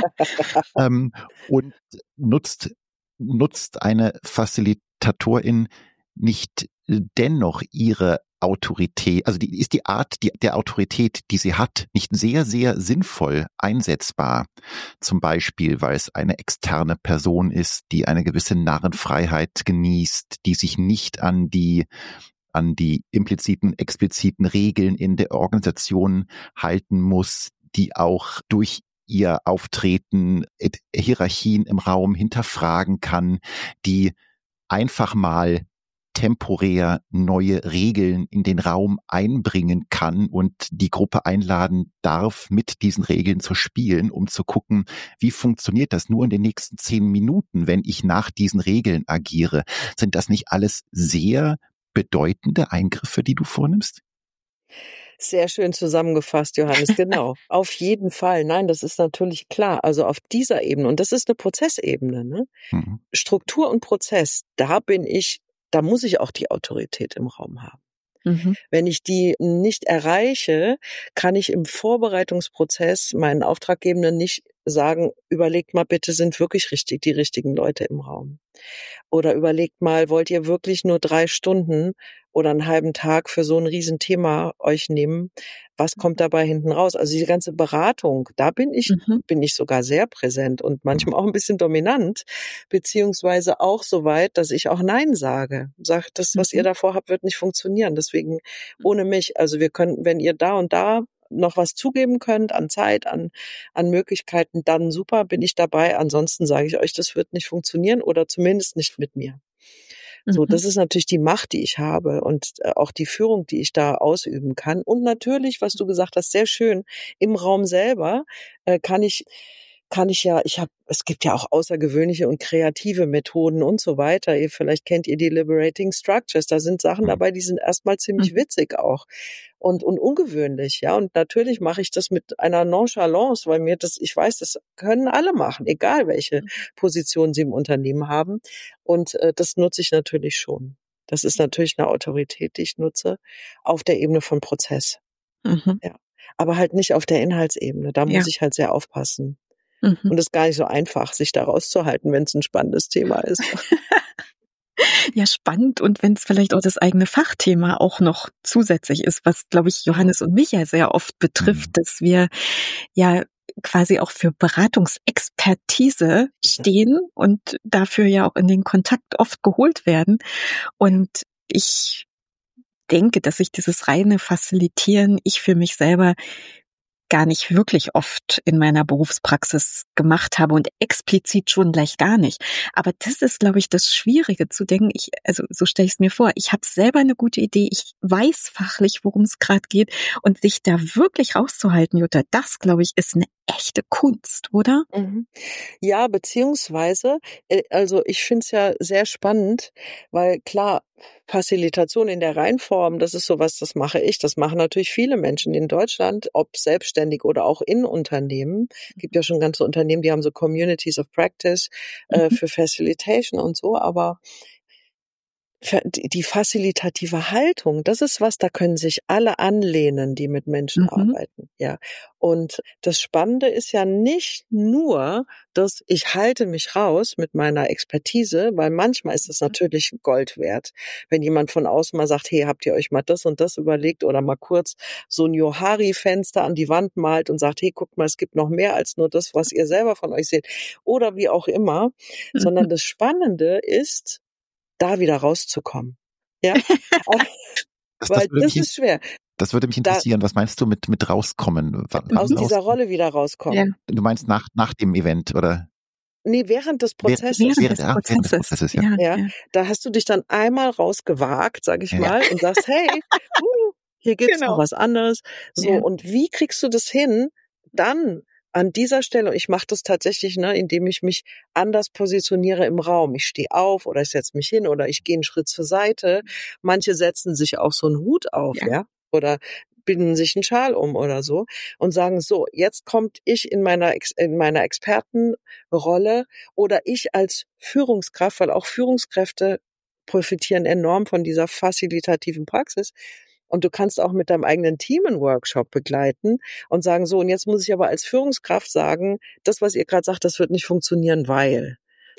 und nutzt eine Facilitatorin nicht dennoch ihre Autorität, also ist die Art der Autorität, die sie hat, nicht sehr, sehr sinnvoll einsetzbar? Zum Beispiel, weil es eine externe Person ist, die eine gewisse Narrenfreiheit genießt, die sich nicht an die impliziten, expliziten Regeln in der Organisation halten muss, die auch durch ihr Auftreten Hierarchien im Raum hinterfragen kann, die einfach mal temporär neue Regeln in den Raum einbringen kann und die Gruppe einladen darf, mit diesen Regeln zu spielen, um zu gucken, wie funktioniert das nur in den nächsten 10 Minuten, wenn ich nach diesen Regeln agiere. Sind das nicht alles sehr bedeutende Eingriffe, die du vornimmst? Sehr schön zusammengefasst, Johannes, genau. Auf jeden Fall. Nein, das ist natürlich klar. Also auf dieser Ebene, und das ist eine Prozessebene, ne? Mhm. Struktur und Prozess, da muss ich auch die Autorität im Raum haben. Mhm. Wenn ich die nicht erreiche, kann ich im Vorbereitungsprozess meinen Auftraggebenden nicht sagen, überlegt mal bitte, sind wirklich die richtigen Leute im Raum? Oder überlegt mal, wollt ihr wirklich nur 3 Stunden oder einen halben Tag für so ein Riesenthema euch nehmen? Was kommt dabei hinten raus? Also die ganze Beratung, da bin ich sogar sehr präsent und manchmal auch ein bisschen dominant, beziehungsweise auch so weit, dass ich auch Nein sage. Sagt, das, was ihr davor habt, wird nicht funktionieren. Deswegen ohne mich. Also wir können, wenn ihr da und da noch was zugeben könnt an Zeit, an Möglichkeiten, dann super, bin ich dabei. Ansonsten sage ich euch, das wird nicht funktionieren oder zumindest nicht mit mir. So, das ist natürlich die Macht, die ich habe und auch die Führung, die ich da ausüben kann. Und natürlich, was du gesagt hast, sehr schön, im Raum selber es gibt ja auch außergewöhnliche und kreative Methoden und so weiter. Vielleicht kennt ihr die Liberating Structures. Da sind Sachen dabei, die sind erstmal ziemlich witzig auch und ungewöhnlich, ja. Und natürlich mache ich das mit einer Nonchalance, weil ich weiß, das können alle machen, egal welche Position sie im Unternehmen haben. Und das nutze ich natürlich schon. Das ist natürlich eine Autorität, die ich nutze auf der Ebene von Prozess. Ja. Aber halt nicht auf der Inhaltsebene. Da muss ich halt sehr aufpassen. Und es ist gar nicht so einfach, sich da rauszuhalten, wenn es ein spannendes Thema ist. Ja, spannend. Und wenn es vielleicht auch das eigene Fachthema auch noch zusätzlich ist, was, glaube ich, Johannes und mich ja sehr oft betrifft, dass wir ja quasi auch für Beratungsexpertise stehen und dafür ja auch in den Kontakt oft geholt werden. Und ich denke, dass ich dieses reine Facilitieren, ich für mich selber gar nicht wirklich oft in meiner Berufspraxis gemacht habe und explizit schon gleich gar nicht. Aber das ist, glaube ich, das Schwierige zu denken. Also so stelle ich es mir vor. Ich habe selber eine gute Idee. Ich weiß fachlich, worum es gerade geht. Und sich da wirklich rauszuhalten, Jutta, das, glaube ich, ist eine echte Kunst, oder? Ja, beziehungsweise, also ich finde es ja sehr spannend, weil klar, Facilitation in der Reinform, das ist sowas, das mache ich. Das machen natürlich viele Menschen in Deutschland, ob selbstständig oder auch in Unternehmen. Gibt ja schon ganze Unternehmen, die haben so Communities of Practice für Facilitation und so, aber die facilitative Haltung, das ist was, da können sich alle anlehnen, die mit Menschen arbeiten, ja. Und das Spannende ist ja nicht nur, dass ich halte mich raus mit meiner Expertise, weil manchmal ist es natürlich Gold wert, wenn jemand von außen mal sagt, hey, habt ihr euch mal das und das überlegt oder mal kurz so ein Johari-Fenster an die Wand malt und sagt, hey, guckt mal, es gibt noch mehr als nur das, was ihr selber von euch seht oder wie auch immer, sondern das Spannende ist, da wieder rauszukommen. Ja? Weil das ist schwer. Das würde mich interessieren. Was meinst du mit rauskommen? Aus dieser Rolle wieder rauskommen. Ja. Du meinst nach dem Event, oder? Nee, während des Prozesses. Während des Prozesses, ja. Da hast du dich dann einmal rausgewagt, sag ich mal, und sagst, hey, hier gibt's noch was anderes. So, und wie kriegst du das hin, dann an dieser Stelle, ich mache das tatsächlich, indem ich mich anders positioniere im Raum. Ich stehe auf oder ich setze mich hin oder ich gehe einen Schritt zur Seite. Manche setzen sich auch so einen Hut auf, oder binden sich einen Schal um oder so und sagen so, jetzt kommt ich in meiner Expertenrolle oder ich als Führungskraft, weil auch Führungskräfte profitieren enorm von dieser facilitativen Praxis. Und du kannst auch mit deinem eigenen Team einen Workshop begleiten und sagen, so, und jetzt muss ich aber als Führungskraft sagen, das, was ihr gerade sagt, das wird nicht funktionieren, weil.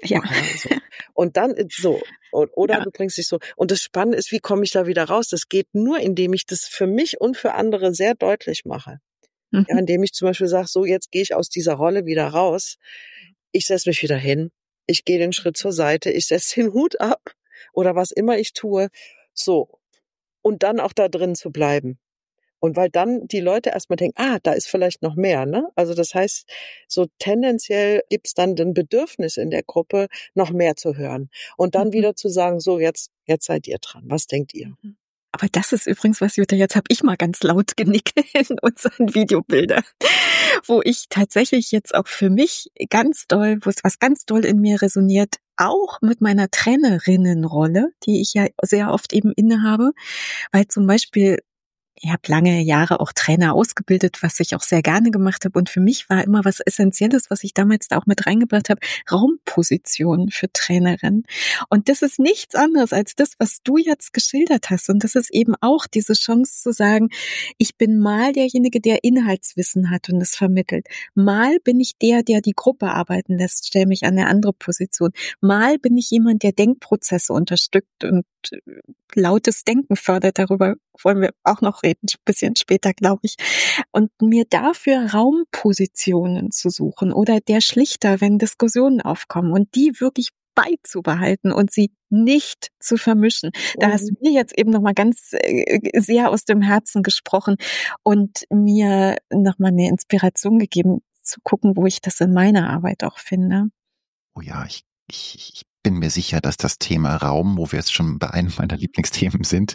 Ja. So. Und dann so. Oder Ja. du bringst dich so. Und das Spannende ist, wie komme ich da wieder raus? Das geht nur, indem ich das für mich und für andere sehr deutlich mache. Ja, Mhm. indem ich zum Beispiel sage, so, jetzt gehe ich aus dieser Rolle wieder raus. Ich setze mich wieder hin. Ich gehe den Schritt zur Seite. Ich setze den Hut ab oder was immer ich tue. So. Und dann auch da drin zu bleiben. Und weil dann die Leute erstmal denken, da ist vielleicht noch mehr, ne? Also das heißt, so tendenziell gibt's dann ein Bedürfnis in der Gruppe, noch mehr zu hören. Und dann wieder zu sagen, so, jetzt seid ihr dran. Was denkt ihr? Aber das ist übrigens was, Jutta, jetzt habe ich mal ganz laut genickt in unseren Videobildern, wo ich tatsächlich jetzt auch für mich ganz doll, wo es was ganz doll in mir resoniert, auch mit meiner Trainerinnenrolle, die ich ja sehr oft eben innehabe, weil zum Beispiel ich habe lange Jahre auch Trainer ausgebildet, was ich auch sehr gerne gemacht habe. Und für mich war immer was Essentielles, was ich damals da auch mit reingebracht habe, Raumposition für Trainerinnen. Und das ist nichts anderes als das, was du jetzt geschildert hast. Und das ist eben auch diese Chance zu sagen, ich bin mal derjenige, der Inhaltswissen hat und es vermittelt. Mal bin ich der die Gruppe arbeiten lässt, stelle mich an eine andere Position. Mal bin ich jemand, der Denkprozesse unterstützt und lautes Denken fördert. Darüber wollen wir auch noch reden, ein bisschen später, glaube ich. Und mir dafür Raumpositionen zu suchen oder der Schlichter, wenn Diskussionen aufkommen und die wirklich beizubehalten und sie nicht zu vermischen. Da hast du mir jetzt eben nochmal ganz sehr aus dem Herzen gesprochen und mir nochmal eine Inspiration gegeben, zu gucken, wo ich das in meiner Arbeit auch finde. Oh ja, ich bin mir sicher, dass das Thema Raum, wo wir jetzt schon bei einem meiner Lieblingsthemen sind,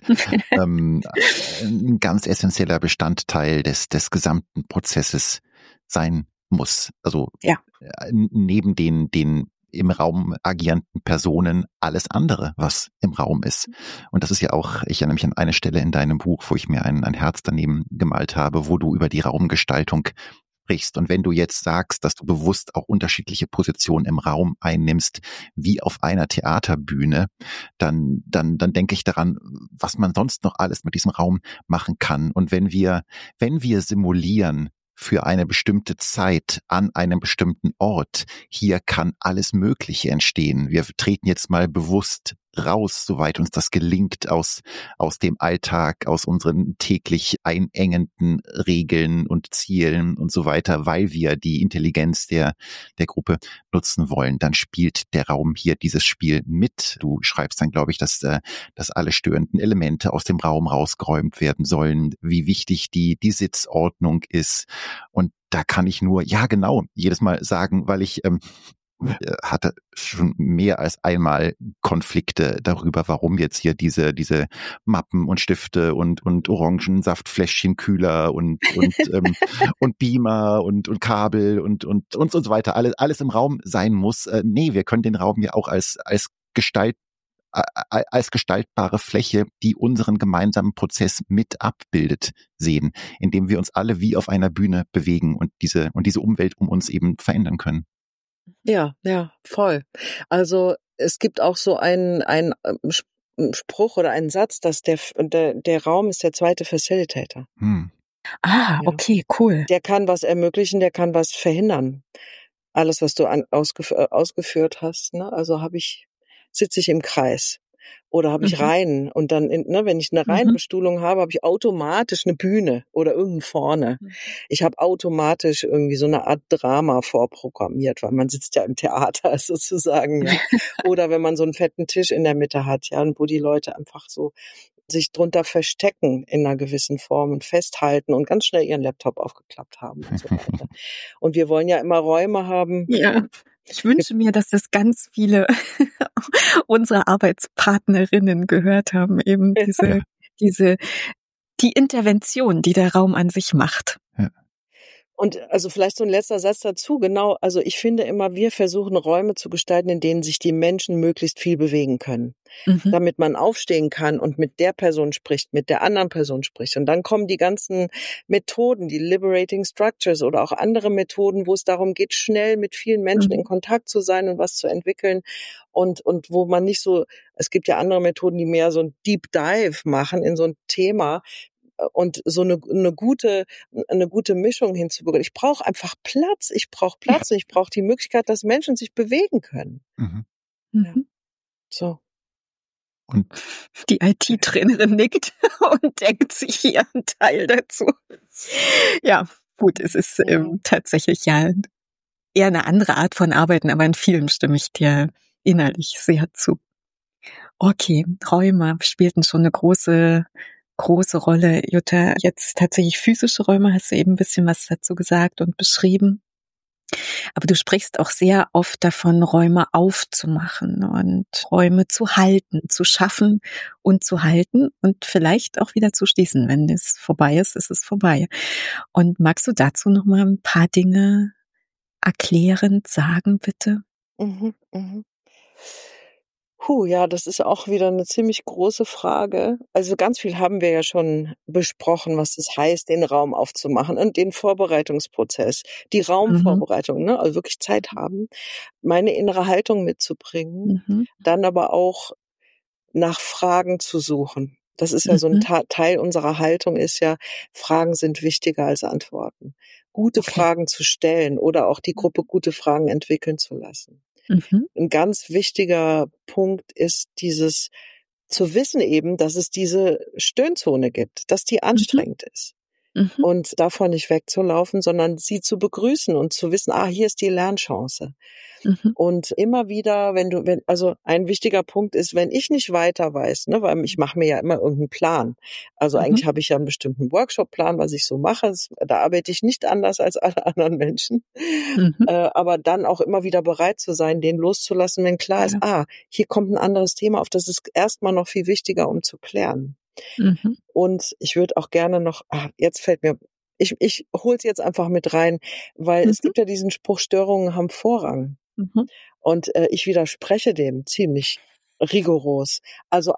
ein ganz essentieller Bestandteil des gesamten Prozesses sein muss. Also ja. Neben den im Raum agierenden Personen alles andere, was im Raum ist. Und das ist ja auch, ich erinnere mich an eine Stelle in deinem Buch, wo ich mir ein Herz daneben gemalt habe, wo du über die Raumgestaltung sprichst. Und wenn du jetzt sagst, dass du bewusst auch unterschiedliche Positionen im Raum einnimmst, wie auf einer Theaterbühne, dann denke ich daran, was man sonst noch alles mit diesem Raum machen kann. Und wenn wir simulieren, für eine bestimmte Zeit an einem bestimmten Ort. Hier kann alles Mögliche entstehen. Wir treten jetzt mal bewusst raus, soweit uns das gelingt, aus dem Alltag, aus unseren täglich einengenden Regeln und Zielen und so weiter, weil wir die Intelligenz der Gruppe nutzen wollen. Dann spielt der Raum hier dieses Spiel mit. Du schreibst dann, glaube ich, dass alle störenden Elemente aus dem Raum rausgeräumt werden sollen, wie wichtig die Sitzordnung ist. Und da kann ich nur, ja genau, jedes Mal sagen, weil ich hatte schon mehr als einmal Konflikte darüber, warum jetzt hier diese Mappen und Stifte und Orangensaftfläschchen, Kühler und Beamer und Kabel und so weiter alles im Raum sein muss. Nee, wir können den Raum ja auch als gestaltbare Fläche, die unseren gemeinsamen Prozess mit abbildet, sehen, indem wir uns alle wie auf einer Bühne bewegen und diese Umwelt um uns eben verändern können. Ja, voll. Also es gibt auch so einen Spruch oder einen Satz, dass der Raum ist der zweite Facilitator. Okay, cool. Der kann was ermöglichen, der kann was verhindern. Alles, was du ausgeführt hast, ne? Also sitze ich im Kreis oder habe ich Reihen und dann, wenn ich eine Reihenbestuhlung habe, habe ich automatisch eine Bühne oder irgendein vorne. Ich habe automatisch irgendwie so eine Art Drama vorprogrammiert, weil man sitzt ja im Theater sozusagen. Ja. Oder wenn man so einen fetten Tisch in der Mitte hat, ja, und wo die Leute einfach so sich drunter verstecken in einer gewissen Form und festhalten und ganz schnell ihren Laptop aufgeklappt haben und so weiter. Und wir wollen ja immer Räume haben. Ja. Ich wünsche mir, dass das ganz viele unserer Arbeitspartnerinnen gehört haben, eben die Intervention, die der Raum an sich macht. Ja. Und also vielleicht so ein letzter Satz dazu, genau, also ich finde immer, wir versuchen Räume zu gestalten, in denen sich die Menschen möglichst viel bewegen können, damit man aufstehen kann und mit der Person spricht, mit der anderen Person spricht. Und dann kommen die ganzen Methoden, die Liberating Structures oder auch andere Methoden, wo es darum geht, schnell mit vielen Menschen in Kontakt zu sein und was zu entwickeln und wo man nicht so, es gibt ja andere Methoden, die mehr so ein Deep Dive machen in so ein Thema. und so eine gute Mischung hinzubekommen. Ich brauche einfach Platz. Ich brauche Platz und ich brauche die Möglichkeit, dass Menschen sich bewegen können. Mhm. Ja. So. Und die IT-Trainerin nickt und denkt sich hier einen Teil dazu. Ja, gut, es ist tatsächlich ja eher eine andere Art von Arbeiten, aber in vielen stimme ich dir innerlich sehr zu. Okay, Räume spielten schon eine große Rolle. Jutta, jetzt tatsächlich physische Räume, hast du eben ein bisschen was dazu gesagt und beschrieben. Aber du sprichst auch sehr oft davon, Räume aufzumachen und Räume zu halten, zu schaffen und zu halten und vielleicht auch wieder zu schließen. Wenn es vorbei ist, ist es vorbei. Und magst du dazu noch mal ein paar Dinge erklärend sagen, bitte? Ja, das ist auch wieder eine ziemlich große Frage. Also, ganz viel haben wir ja schon besprochen, was das heißt, den Raum aufzumachen und den Vorbereitungsprozess, die Raumvorbereitung, ne? Also, wirklich Zeit haben, meine innere Haltung mitzubringen, dann aber auch nach Fragen zu suchen. Das ist ja so ein Teil unserer Haltung ist ja, Fragen sind wichtiger als Antworten. Gute Fragen zu stellen oder auch die Gruppe gute Fragen entwickeln zu lassen. Ein ganz wichtiger Punkt ist dieses zu wissen eben, dass es diese Stöhnzone gibt, dass die anstrengend ist. Und davon nicht wegzulaufen, sondern sie zu begrüßen und zu wissen, hier ist die Lernchance. Und immer wieder, also ein wichtiger Punkt ist, wenn ich nicht weiter weiß, ne, weil ich mache mir ja immer irgendeinen Plan. Also eigentlich habe ich ja einen bestimmten Workshop-Plan, was ich so mache. Da arbeite ich nicht anders als alle anderen Menschen. Aber dann auch immer wieder bereit zu sein, den loszulassen, wenn klar ist, hier kommt ein anderes Thema auf, das ist erstmal noch viel wichtiger, um zu klären. Und ich würde auch gerne noch, jetzt fällt mir, ich hole es jetzt einfach mit rein, weil es gibt ja diesen Spruch, Störungen haben Vorrang. Und ich widerspreche dem ziemlich rigoros. Also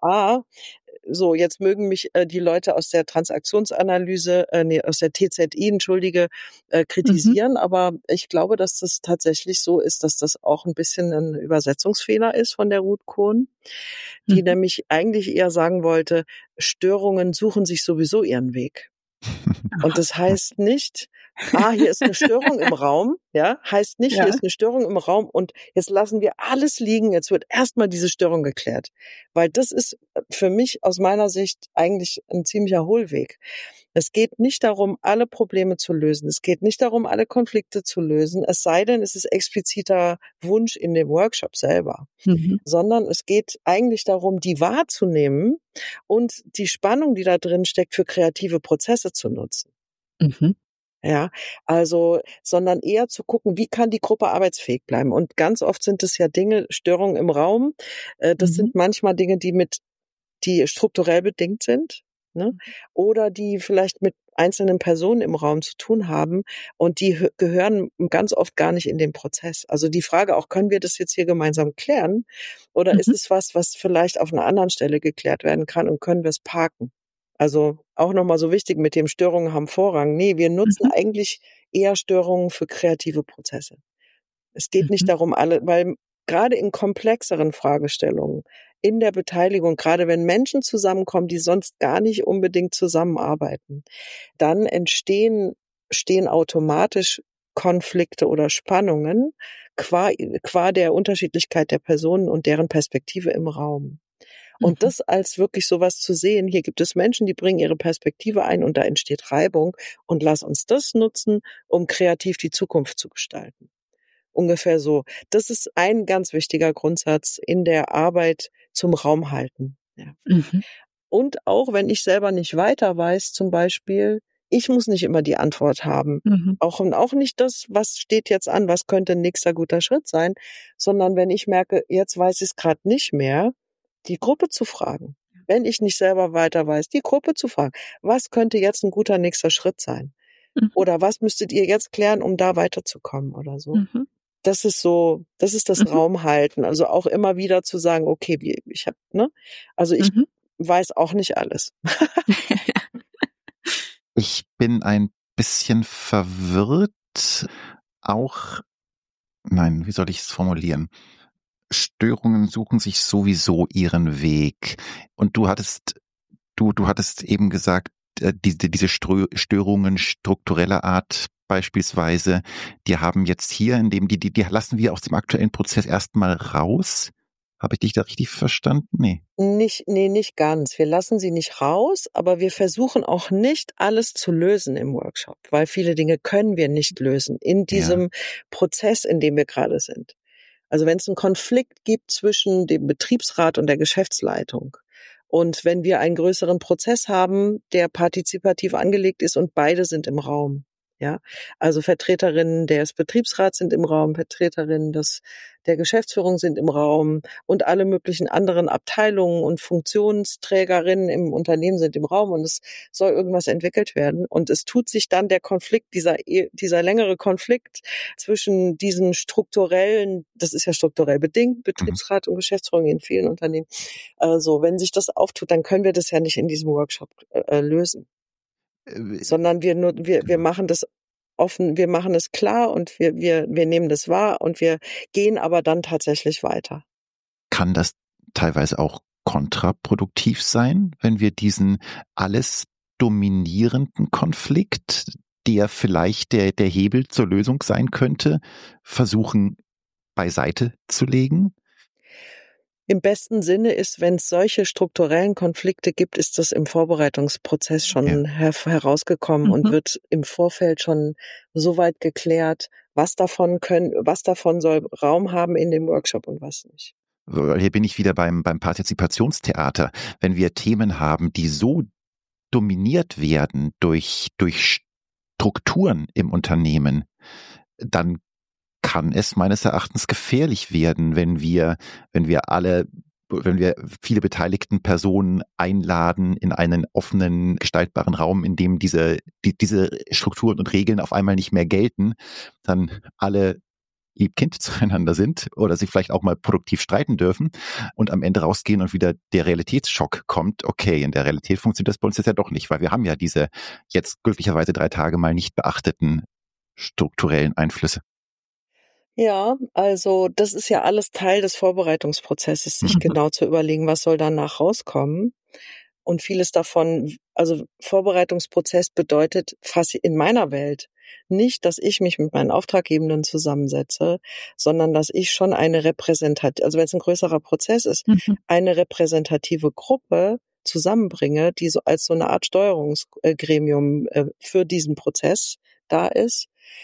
so, jetzt mögen mich die Leute aus der Transaktionsanalyse, aus der TZI, kritisieren, aber ich glaube, dass das tatsächlich so ist, dass das auch ein bisschen ein Übersetzungsfehler ist von der Ruth Cohn, die nämlich eigentlich eher sagen wollte, Störungen suchen sich sowieso ihren Weg. Und das heißt nicht, hier ist eine Störung im Raum, heißt nicht, hier ist eine Störung im Raum und jetzt lassen wir alles liegen, jetzt wird erstmal diese Störung geklärt. Weil das ist für mich aus meiner Sicht eigentlich ein ziemlicher Hohlweg. Es geht nicht darum, alle Probleme zu lösen. Es geht nicht darum, alle Konflikte zu lösen, es sei denn, es ist expliziter Wunsch in dem Workshop selber. Sondern es geht eigentlich darum, die wahrzunehmen und die Spannung, die da drin steckt, für kreative Prozesse zu nutzen. Ja, also, sondern eher zu gucken, wie kann die Gruppe arbeitsfähig bleiben? Und ganz oft sind es ja Dinge, Störungen im Raum. Das sind manchmal Dinge, die strukturell bedingt sind, ne? Oder die vielleicht mit einzelnen Personen im Raum zu tun haben und die gehören ganz oft gar nicht in den Prozess. Also die Frage auch, können wir das jetzt hier gemeinsam klären? Oder ist es was vielleicht auf einer anderen Stelle geklärt werden kann und können wir es parken? Also auch nochmal so wichtig mit dem Störungen haben Vorrang. Nee, wir nutzen eigentlich eher Störungen für kreative Prozesse. Es geht nicht darum, weil gerade in komplexeren Fragestellungen, in der Beteiligung, gerade wenn Menschen zusammenkommen, die sonst gar nicht unbedingt zusammenarbeiten, dann stehen automatisch Konflikte oder Spannungen qua der Unterschiedlichkeit der Personen und deren Perspektive im Raum. Und das als wirklich sowas zu sehen, hier gibt es Menschen, die bringen ihre Perspektive ein und da entsteht Reibung und lass uns das nutzen, um kreativ die Zukunft zu gestalten. Ungefähr so. Das ist ein ganz wichtiger Grundsatz in der Arbeit zum Raum halten. Ja. Und auch wenn ich selber nicht weiter weiß, zum Beispiel, ich muss nicht immer die Antwort haben. Auch nicht das, was steht jetzt an, was könnte ein nächster guter Schritt sein, sondern wenn ich merke, jetzt weiß ich es gerade nicht mehr, die Gruppe zu fragen. Wenn ich nicht selber weiter weiß, die Gruppe zu fragen. Was könnte jetzt ein guter nächster Schritt sein? Oder was müsstet ihr jetzt klären, um da weiterzukommen oder so? Das ist das Raumhalten. Also auch immer wieder zu sagen, okay, ich weiß auch nicht alles. Ich bin ein bisschen verwirrt. Wie soll ich es formulieren? Störungen suchen sich sowieso ihren Weg. Und du hattest eben gesagt, diese Störungen struktureller Art beispielsweise, die haben jetzt hier, die lassen wir aus dem aktuellen Prozess erstmal raus. Habe ich dich da richtig verstanden? Nee. Nicht ganz. Wir lassen sie nicht raus, aber wir versuchen auch nicht alles zu lösen im Workshop, weil viele Dinge können wir nicht lösen in diesem Prozess, in dem wir gerade sind. Also wenn es einen Konflikt gibt zwischen dem Betriebsrat und der Geschäftsleitung und wenn wir einen größeren Prozess haben, der partizipativ angelegt ist und beide sind im Raum, ja, also Vertreterinnen des Betriebsrats sind im Raum, Vertreterinnen der Geschäftsführung sind im Raum und alle möglichen anderen Abteilungen und Funktionsträgerinnen im Unternehmen sind im Raum und es soll irgendwas entwickelt werden und es tut sich dann der Konflikt, dieser längere Konflikt zwischen diesen strukturellen, das ist ja strukturell bedingt, Betriebsrat und Geschäftsführung in vielen Unternehmen. Also wenn sich das auftut, dann können wir das ja nicht in diesem Workshop lösen. Sondern wir machen das offen, wir machen es klar und wir nehmen das wahr und wir gehen aber dann tatsächlich weiter. Kann das teilweise auch kontraproduktiv sein, wenn wir diesen alles dominierenden Konflikt, der vielleicht der Hebel zur Lösung sein könnte, versuchen beiseite zu legen? Im besten Sinne ist, wenn es solche strukturellen Konflikte gibt, ist das im Vorbereitungsprozess schon herausgekommen und wird im Vorfeld schon so weit geklärt, was davon soll Raum haben in dem Workshop und was nicht. Hier bin ich wieder beim Partizipationstheater. Wenn wir Themen haben, die so dominiert werden durch Strukturen im Unternehmen, dann kann es meines Erachtens gefährlich werden, wenn wir viele beteiligten Personen einladen in einen offenen, gestaltbaren Raum, in dem diese Strukturen und Regeln auf einmal nicht mehr gelten, dann alle Kind zueinander sind oder sich vielleicht auch mal produktiv streiten dürfen und am Ende rausgehen und wieder der Realitätsschock kommt. Okay, in der Realität funktioniert das bei uns jetzt ja doch nicht, weil wir haben ja diese jetzt glücklicherweise 3 Tage mal nicht beachteten strukturellen Einflüsse. Ja, also das ist ja alles Teil des Vorbereitungsprozesses, sich genau zu überlegen, was soll danach rauskommen. Und vieles davon, also Vorbereitungsprozess bedeutet fast in meiner Welt nicht, dass ich mich mit meinen Auftraggebenden zusammensetze, sondern dass ich schon also wenn es ein größerer Prozess ist, eine repräsentative Gruppe zusammenbringe, die so als so eine Art Steuerungsgremium für diesen Prozess da ist.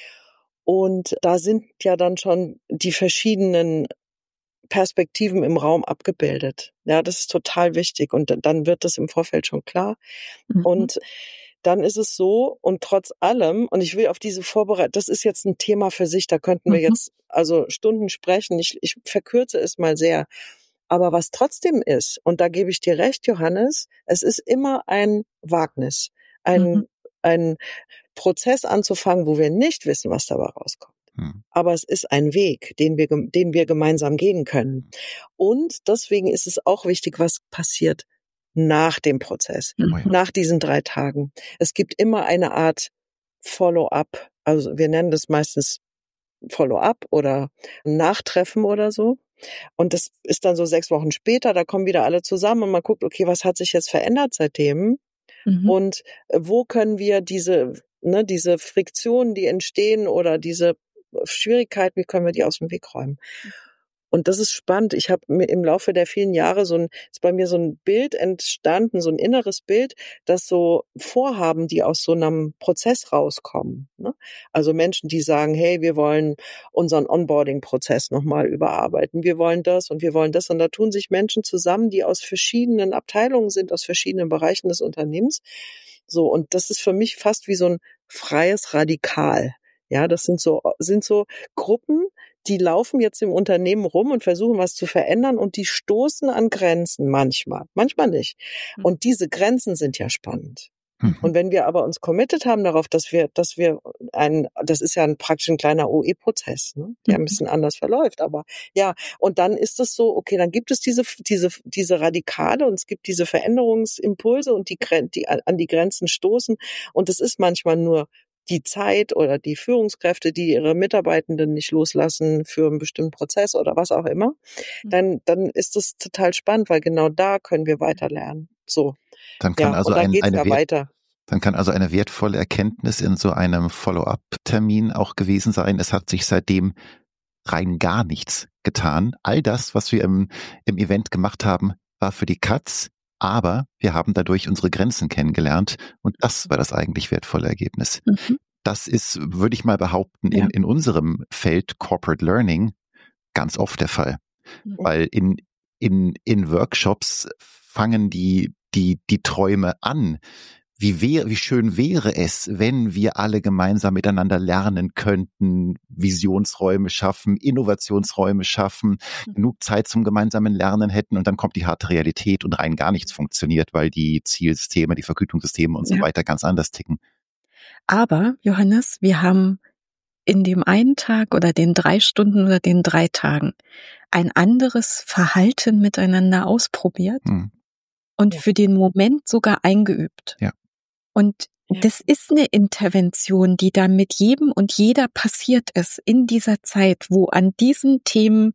Und da sind ja dann schon die verschiedenen Perspektiven im Raum abgebildet. Ja, das ist total wichtig. Und dann wird das im Vorfeld schon klar. Und dann ist es so, und trotz allem, und ich will auf diese Vorbereitung, das ist jetzt ein Thema für sich, da könnten wir jetzt also Stunden sprechen. Ich verkürze es mal sehr. Aber was trotzdem ist, und da gebe ich dir recht, Johannes, es ist immer ein Wagnis, ein Prozess anzufangen, wo wir nicht wissen, was dabei rauskommt. Aber es ist ein Weg, den wir gemeinsam gehen können. Und deswegen ist es auch wichtig, was passiert nach dem Prozess, nach diesen 3 Tagen. Es gibt immer eine Art Follow-up. Also wir nennen das meistens Follow-up oder Nachtreffen oder so. Und das ist dann so 6 Wochen später, da kommen wieder alle zusammen und man guckt, okay, was hat sich jetzt verändert seitdem? Und wo können wir diese Friktionen, die entstehen oder diese Schwierigkeiten, wie können wir die aus dem Weg räumen? Und das ist spannend. Ich habe im Laufe der vielen Jahre ist bei mir so ein Bild entstanden, so ein inneres Bild, dass so Vorhaben, die aus so einem Prozess rauskommen, ne? Also Menschen, die sagen, hey, wir wollen unseren Onboarding-Prozess nochmal überarbeiten. Wir wollen das und wir wollen das. Und da tun sich Menschen zusammen, die aus verschiedenen Abteilungen sind, aus verschiedenen Bereichen des Unternehmens. So, und das ist für mich fast wie so ein freies Radikal. Ja, das sind so Gruppen, die laufen jetzt im Unternehmen rum und versuchen was zu verändern und die stoßen an Grenzen manchmal nicht. Und diese Grenzen sind ja spannend. Und wenn wir aber uns committed haben darauf, das ist ja praktisch ein kleiner OE-Prozess, ne, der ein bisschen anders verläuft, aber ja, und dann ist es so, okay, dann gibt es diese Radikale und es gibt diese Veränderungsimpulse und die an die Grenzen stoßen und es ist manchmal nur die Zeit oder die Führungskräfte, die ihre Mitarbeitenden nicht loslassen für einen bestimmten Prozess oder was auch immer, dann ist das total spannend, weil genau da können wir weiter lernen. So. Dann kann also und dann geht's ja weiter. Dann kann also eine wertvolle Erkenntnis in so einem Follow-up-Termin auch gewesen sein. Es hat sich seitdem rein gar nichts getan. All das, was wir im Event gemacht haben, war für die Katz, aber wir haben dadurch unsere Grenzen kennengelernt und das war das eigentlich wertvolle Ergebnis. Mhm. Das ist, würde ich mal behaupten, Ja. in unserem Feld Corporate Learning ganz oft der Fall. Weil in Workshops fangen die Träume an. Wie schön wäre es, wenn wir alle gemeinsam miteinander lernen könnten, Visionsräume schaffen, Innovationsräume schaffen, genug Zeit zum gemeinsamen Lernen hätten und dann kommt die harte Realität und rein gar nichts funktioniert, weil die Zielsysteme, die Vergütungssysteme und so weiter ganz anders ticken. Aber, Johannes, wir haben in dem einen Tag oder den 3 Stunden oder den 3 Tagen ein anderes Verhalten miteinander ausprobiert und für den Moment sogar eingeübt. Ja. Und das ist eine Intervention, die da mit jedem und jeder passiert ist in dieser Zeit, wo an diesen Themen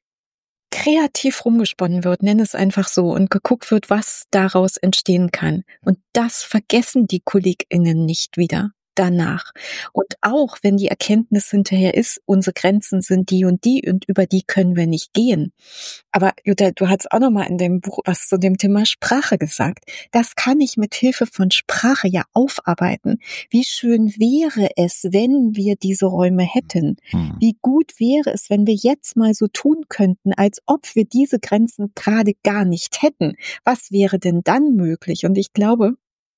kreativ rumgesponnen wird, nenn es einfach so, und geguckt wird, was daraus entstehen kann. Und das vergessen die KollegInnen nicht wieder danach. Und auch wenn die Erkenntnis hinterher ist, unsere Grenzen sind die und über die können wir nicht gehen. Aber Jutta, du hast auch nochmal in dem Buch was zu dem Thema Sprache gesagt. Das kann ich mit Hilfe von Sprache ja aufarbeiten. Wie schön wäre es, wenn wir diese Räume hätten? Wie gut wäre es, wenn wir jetzt mal so tun könnten, als ob wir diese Grenzen gerade gar nicht hätten? Was wäre denn dann möglich? Und ich glaube,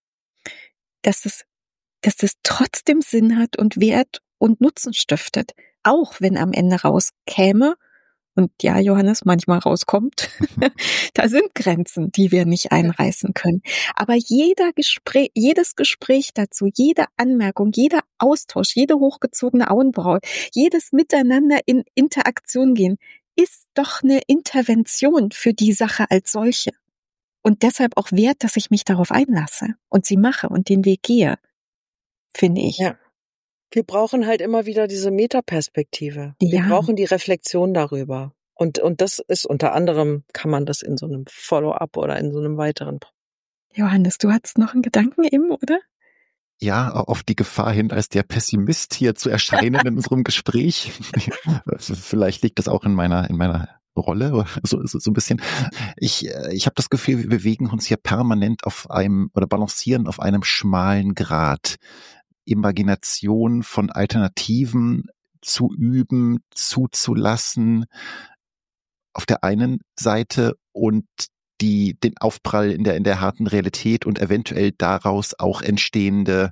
dass es trotzdem Sinn hat und Wert und Nutzen stiftet. Auch wenn am Ende rauskäme, und ja, Johannes, manchmal rauskommt, da sind Grenzen, die wir nicht einreißen können. Aber jedes Gespräch dazu, jede Anmerkung, jeder Austausch, jede hochgezogene Augenbraue, jedes Miteinander in Interaktion gehen, ist doch eine Intervention für die Sache als solche. Und deshalb auch wert, dass ich mich darauf einlasse und sie mache und den Weg gehe. Finde ich. Ja. Wir brauchen halt immer wieder diese Metaperspektive. Wir brauchen die Reflexion darüber. Und das ist unter anderem, kann man das in so einem Follow-up oder in so einem weiteren. Johannes, du hattest noch einen Gedanken eben, oder? Ja, auf die Gefahr hin, als der Pessimist hier zu erscheinen in unserem Gespräch. Vielleicht liegt das auch in meiner Rolle, so ein bisschen. Ich habe das Gefühl, wir bewegen uns hier permanent balancieren auf einem schmalen Grat. Imagination von Alternativen zu üben, zuzulassen auf der einen Seite und den Aufprall in der harten Realität und eventuell daraus auch entstehende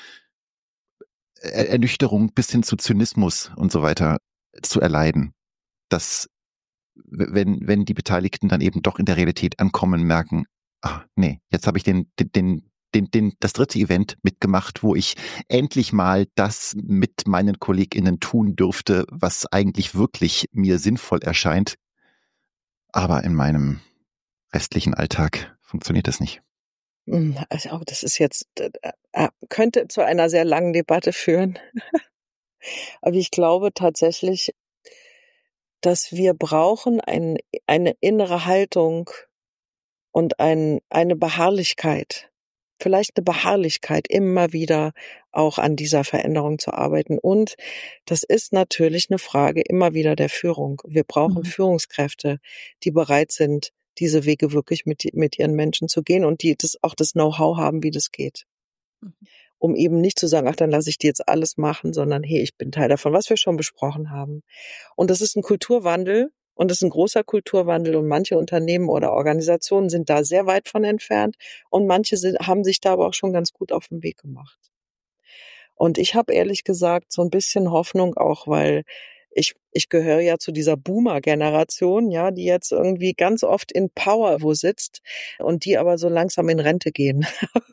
Ernüchterung bis hin zu Zynismus und so weiter zu erleiden. Dass, wenn die Beteiligten dann eben doch in der Realität ankommen, merken, nee, jetzt habe ich das dritte Event mitgemacht, wo ich endlich mal das mit meinen KollegInnen tun durfte, was eigentlich wirklich mir sinnvoll erscheint. Aber in meinem restlichen Alltag funktioniert das nicht. Also das ist jetzt, könnte zu einer sehr langen Debatte führen. Aber ich glaube tatsächlich, dass wir brauchen eine innere Haltung und eine Beharrlichkeit. Vielleicht eine Beharrlichkeit, immer wieder auch an dieser Veränderung zu arbeiten. Und das ist natürlich eine Frage immer wieder der Führung. Wir brauchen Führungskräfte, die bereit sind, diese Wege wirklich mit ihren Menschen zu gehen und die auch das Know-how haben, wie das geht. Um eben nicht zu sagen, dann lasse ich die jetzt alles machen, sondern hey, ich bin Teil davon, was wir schon besprochen haben. Und das ist ein Kulturwandel. Und das ist ein großer Kulturwandel und manche Unternehmen oder Organisationen sind da sehr weit von entfernt und manche haben sich da aber auch schon ganz gut auf den Weg gemacht. Und ich habe ehrlich gesagt so ein bisschen Hoffnung auch, weil ich gehöre ja zu dieser Boomer-Generation, ja, die jetzt irgendwie ganz oft in Power wo sitzt und die aber so langsam in Rente gehen.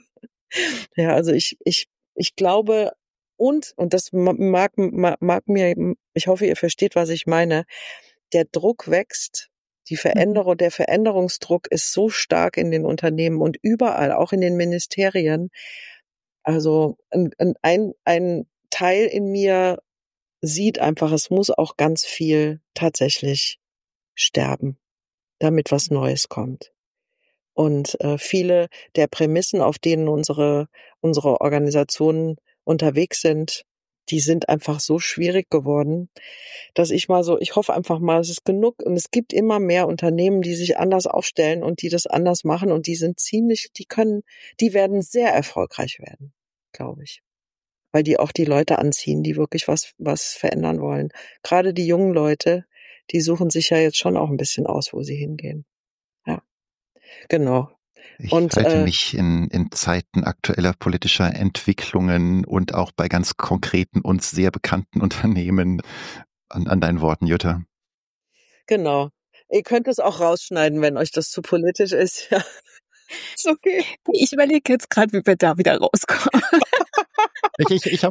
Ja, also ich glaube, und das mag mir, ich hoffe, ihr versteht, was ich meine, der Druck wächst, der Veränderungsdruck ist so stark in den Unternehmen und überall, auch in den Ministerien. Also ein Teil in mir sieht einfach, es muss auch ganz viel tatsächlich sterben, damit was Neues kommt. Und viele der Prämissen, auf denen unsere Organisationen unterwegs sind, die sind einfach so schwierig geworden, dass ich hoffe einfach mal, es ist genug und es gibt immer mehr Unternehmen, die sich anders aufstellen und die das anders machen und die werden sehr erfolgreich werden, glaube ich. Weil die auch die Leute anziehen, die wirklich was verändern wollen. Gerade die jungen Leute, die suchen sich ja jetzt schon auch ein bisschen aus, wo sie hingehen. Ja, genau. Ich Und halte mich in Zeiten aktueller politischer Entwicklungen und auch bei ganz konkreten uns sehr bekannten Unternehmen an deinen Worten, Jutta. genau. Ihr könnt es auch rausschneiden, wenn euch das zu politisch ist. Ja, ist okay. Ich überlege jetzt gerade, wie wir da wieder rauskommen. Ich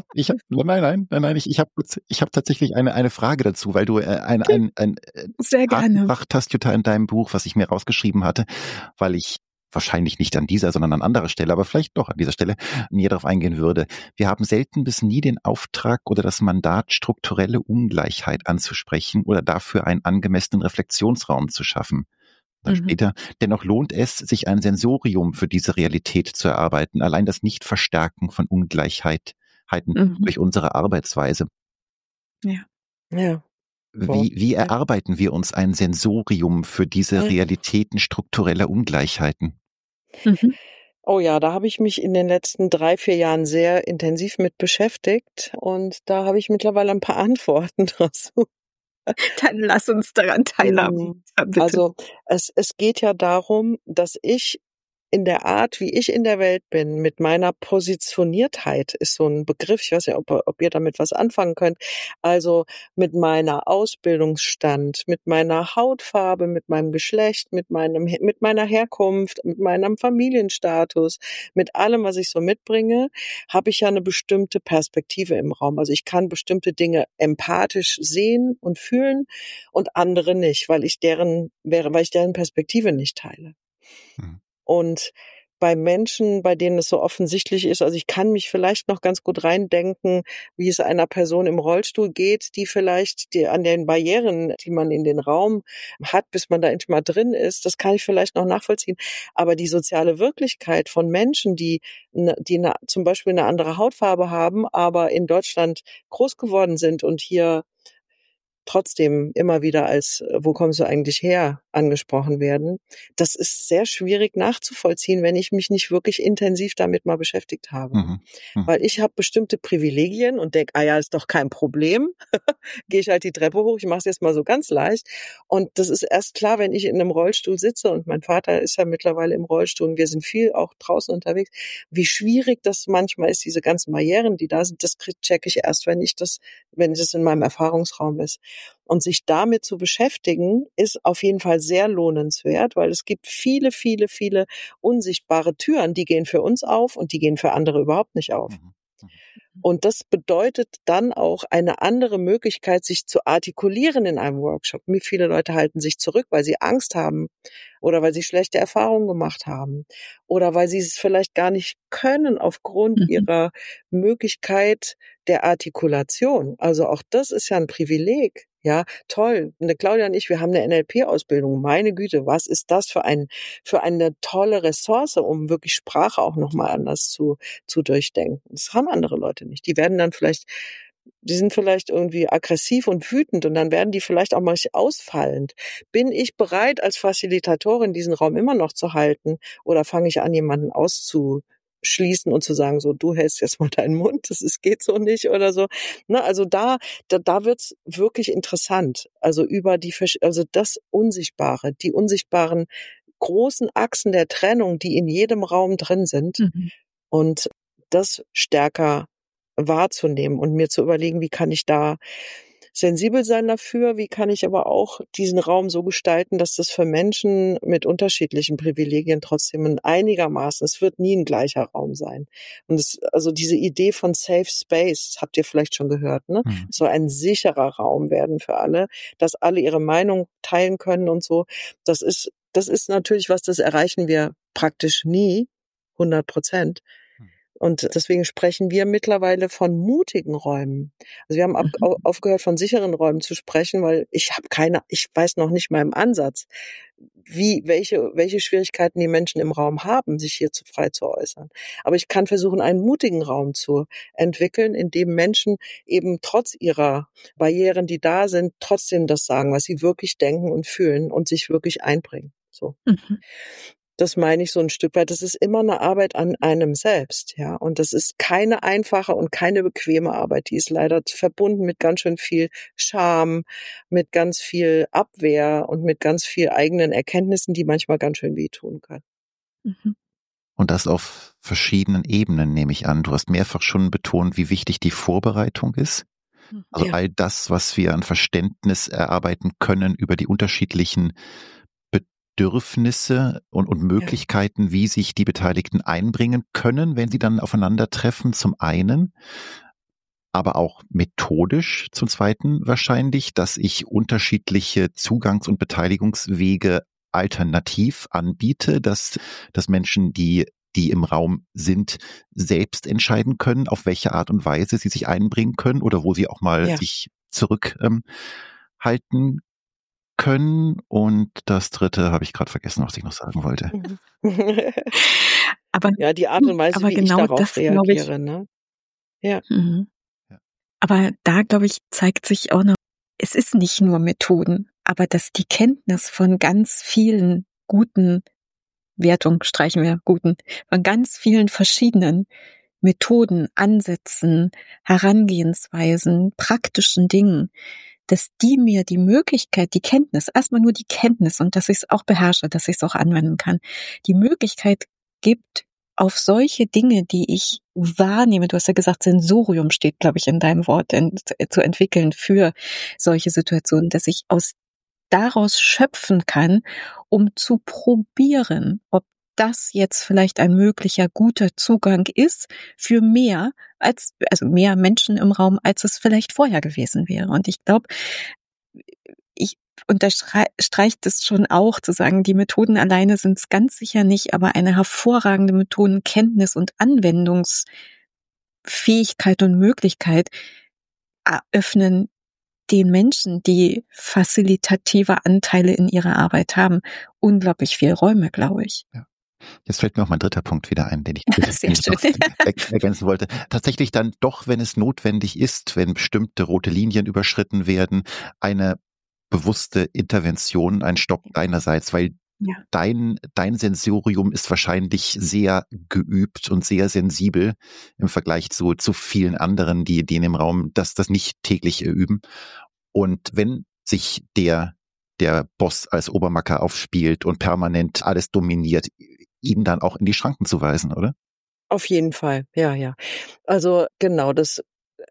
habe tatsächlich eine Frage dazu, weil du ein Sehr gerne. gebracht hast, Jutta, in deinem Buch, was ich mir rausgeschrieben hatte, weil ich wahrscheinlich nicht an dieser, sondern an anderer Stelle, aber vielleicht doch an dieser Stelle näher darauf eingehen würde. Wir haben selten bis nie den Auftrag oder das Mandat, strukturelle Ungleichheit anzusprechen oder dafür einen angemessenen Reflexionsraum zu schaffen. Dann später, dennoch lohnt es, sich ein Sensorium für diese Realität zu erarbeiten, allein das Nicht-Verstärken von Ungleichheiten durch unsere Arbeitsweise. Ja. Ja. Wie erarbeiten wir uns ein Sensorium für diese Realitäten struktureller Ungleichheiten? Oh ja, da habe ich mich in den letzten 3-4 Jahren sehr intensiv mit beschäftigt und da habe ich mittlerweile ein paar Antworten dazu. Dann lass uns daran teilhaben. Bitte. Also es geht ja darum, dass ich in der Art, wie ich in der Welt bin, mit meiner Positioniertheit ist so ein Begriff, ich weiß nicht, ob ihr damit was anfangen könnt, also mit meiner Ausbildungsstand, mit meiner Hautfarbe, mit meinem Geschlecht, mit meiner Herkunft, mit meinem Familienstatus, mit allem, was ich so mitbringe, habe ich ja eine bestimmte Perspektive im Raum. Also ich kann bestimmte Dinge empathisch sehen und fühlen und andere nicht, weil ich deren Perspektive nicht teile. Und bei Menschen, bei denen es so offensichtlich ist, also ich kann mich vielleicht noch ganz gut reindenken, wie es einer Person im Rollstuhl geht, die vielleicht an den Barrieren, die man in den Raum hat, bis man da endlich mal drin ist, das kann ich vielleicht noch nachvollziehen. Aber die soziale Wirklichkeit von Menschen, die zum Beispiel eine andere Hautfarbe haben, aber in Deutschland groß geworden sind und hier trotzdem immer wieder als wo kommst du eigentlich her angesprochen werden. Das ist sehr schwierig nachzuvollziehen, wenn ich mich nicht wirklich intensiv damit mal beschäftigt habe. Weil ich habe bestimmte Privilegien und denke, ja, ist doch kein Problem. Gehe ich halt die Treppe hoch, ich mache es jetzt mal so ganz leicht. Und das ist erst klar, wenn ich in einem Rollstuhl sitze und mein Vater ist ja mittlerweile im Rollstuhl und wir sind viel auch draußen unterwegs, wie schwierig das manchmal ist, diese ganzen Barrieren, die da sind, das checke ich erst, wenn es in meinem Erfahrungsraum ist. Und sich damit zu beschäftigen, ist auf jeden Fall sehr lohnenswert, weil es gibt viele, viele, viele unsichtbare Türen, die gehen für uns auf und die gehen für andere überhaupt nicht auf. Und das bedeutet dann auch eine andere Möglichkeit, sich zu artikulieren in einem Workshop. Wie viele Leute halten sich zurück, weil sie Angst haben oder weil sie schlechte Erfahrungen gemacht haben oder weil sie es vielleicht gar nicht können aufgrund ihrer Möglichkeit der Artikulation. Also auch das ist ja ein Privileg. Ja, toll. Eine Claudia und ich, wir haben eine NLP-Ausbildung. Meine Güte, was ist das für eine tolle Ressource, um wirklich Sprache auch nochmal anders zu durchdenken. Das haben andere Leute nicht. Die sind vielleicht irgendwie aggressiv und wütend und dann werden die vielleicht auch mal ausfallend. Bin ich bereit, als Facilitatorin diesen Raum immer noch zu halten oder fange ich an, jemanden auszuschließen und zu sagen, so, du hältst jetzt mal deinen Mund, geht so nicht oder so. Ne, also da wird's wirklich interessant. Also also das Unsichtbare, die unsichtbaren großen Achsen der Trennung, die in jedem Raum drin sind und das stärker wahrzunehmen und mir zu überlegen, wie kann ich da sensibel sein dafür, wie kann ich aber auch diesen Raum so gestalten, dass das für Menschen mit unterschiedlichen Privilegien trotzdem es wird nie ein gleicher Raum sein. Und also diese Idee von Safe Space, habt ihr vielleicht schon gehört, ne? Es soll ein sicherer Raum werden für alle, dass alle ihre Meinung teilen können und so. Das ist natürlich was, das erreichen wir praktisch nie, 100%. Und deswegen sprechen wir mittlerweile von mutigen Räumen. Also wir haben aufgehört, von sicheren Räumen zu sprechen, weil ich weiß noch nicht mal im Ansatz, welche Schwierigkeiten die Menschen im Raum haben, sich hier frei zu äußern. Aber ich kann versuchen, einen mutigen Raum zu entwickeln, in dem Menschen eben trotz ihrer Barrieren, die da sind, trotzdem das sagen, was sie wirklich denken und fühlen und sich wirklich einbringen. So. Das meine ich so ein Stück weit. Das ist immer eine Arbeit an einem selbst, ja. Und das ist keine einfache und keine bequeme Arbeit. Die ist leider verbunden mit ganz schön viel Scham, mit ganz viel Abwehr und mit ganz viel eigenen Erkenntnissen, die manchmal ganz schön wehtun können. Und das auf verschiedenen Ebenen, nehme ich an. Du hast mehrfach schon betont, wie wichtig die Vorbereitung ist. Also all das, was wir an Verständnis erarbeiten können über die unterschiedlichen Bedürfnisse und Möglichkeiten, wie sich die Beteiligten einbringen können, wenn sie dann aufeinandertreffen, zum einen, aber auch methodisch zum zweiten wahrscheinlich, dass ich unterschiedliche Zugangs- und Beteiligungswege alternativ anbiete, dass Menschen, die im Raum sind, selbst entscheiden können, auf welche Art und Weise sie sich einbringen können oder wo sie auch mal sich zurückhalten können. Und das dritte habe ich gerade vergessen, was ich noch sagen wollte. Aber ja, die Art und Weise, wie genau ich darauf reagiere. Ne? Ja. Aber da, glaube ich, zeigt sich auch noch, es ist nicht nur Methoden, aber dass die Kenntnis von ganz vielen guten Wertung streichen wir guten, von ganz vielen verschiedenen Methoden, Ansätzen, Herangehensweisen, praktischen Dingen, dass die mir die Möglichkeit, die Kenntnis, erstmal nur die Kenntnis und dass ich es auch beherrsche, dass ich es auch anwenden kann, die Möglichkeit gibt, auf solche Dinge, die ich wahrnehme, du hast ja gesagt, Sensorium steht, glaube ich, in deinem Wort, zu entwickeln für solche Situationen, dass ich daraus schöpfen kann, um zu probieren, ob das jetzt vielleicht ein möglicher guter Zugang ist für mehr Menschen im Raum, als es vielleicht vorher gewesen wäre. Und ich glaube, ich unterstreiche das schon auch, zu sagen, die Methoden alleine sind es ganz sicher nicht, aber eine hervorragende Methodenkenntnis und Anwendungsfähigkeit und Möglichkeit eröffnen den Menschen, die facilitative Anteile in ihrer Arbeit haben, unglaublich viel Räume, glaube ich. Ja. Jetzt fällt mir auch mein dritter Punkt wieder ein, den ich ergänzen wollte. Tatsächlich dann doch, wenn es notwendig ist, wenn bestimmte rote Linien überschritten werden, eine bewusste Intervention, ein Stopp deinerseits, weil dein Sensorium ist wahrscheinlich sehr geübt und sehr sensibel im Vergleich zu vielen anderen, die in dem Raum das nicht täglich üben. Und wenn sich der Boss als Obermacker aufspielt und permanent alles dominiert, ihn dann auch in die Schranken zu weisen, oder? Auf jeden Fall, ja. Also genau, das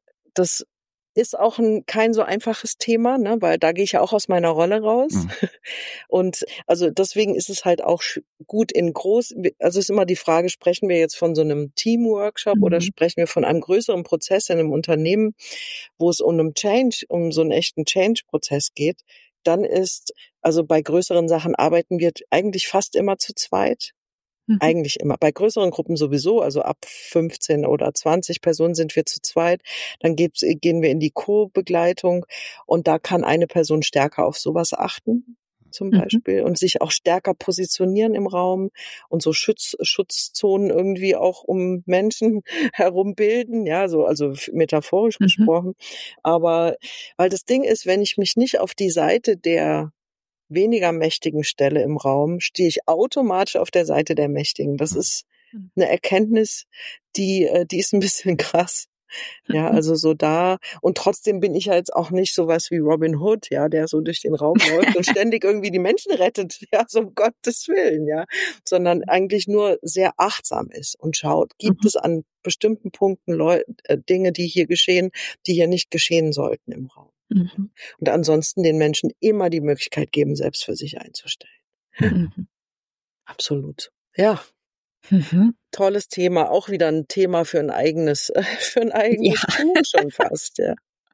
ist auch kein so einfaches Thema, ne, weil da gehe ich ja auch aus meiner Rolle raus. Und also deswegen ist es halt auch gut also ist immer die Frage, sprechen wir jetzt von so einem Teamworkshop oder sprechen wir von einem größeren Prozess in einem Unternehmen, wo es um so einen echten Change-Prozess geht, dann also bei größeren Sachen arbeiten wir eigentlich fast immer zu zweit. Eigentlich immer. Bei größeren Gruppen sowieso, also ab 15 oder 20 Personen sind wir zu zweit. Dann gehen wir in die Co-Begleitung und da kann eine Person stärker auf sowas achten, zum Beispiel, und sich auch stärker positionieren im Raum und so Schutzzonen irgendwie auch um Menschen herum bilden, ja, also metaphorisch gesprochen. Aber weil das Ding ist, wenn ich mich nicht auf die Seite der weniger mächtigen Stelle im Raum, stehe ich automatisch auf der Seite der Mächtigen. Das ist eine Erkenntnis, die ist ein bisschen krass. Ja, also so da. Und trotzdem bin ich ja jetzt auch nicht sowas wie Robin Hood, ja, der so durch den Raum läuft und ständig irgendwie die Menschen rettet, ja, so um Gottes Willen, ja, sondern eigentlich nur sehr achtsam ist und schaut, gibt es an bestimmten Punkten Dinge, die hier geschehen, die hier nicht geschehen sollten im Raum. Und ansonsten den Menschen immer die Möglichkeit geben, selbst für sich einzustellen. Absolut. Ja. Tolles Thema. Auch wieder ein Thema für ein eigenes Buch schon fast, ja.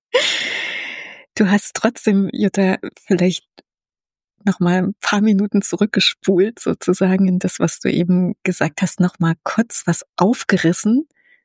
Du hast trotzdem, Jutta, vielleicht noch mal ein paar Minuten zurückgespult, sozusagen, in das, was du eben gesagt hast, noch mal kurz was aufgerissen,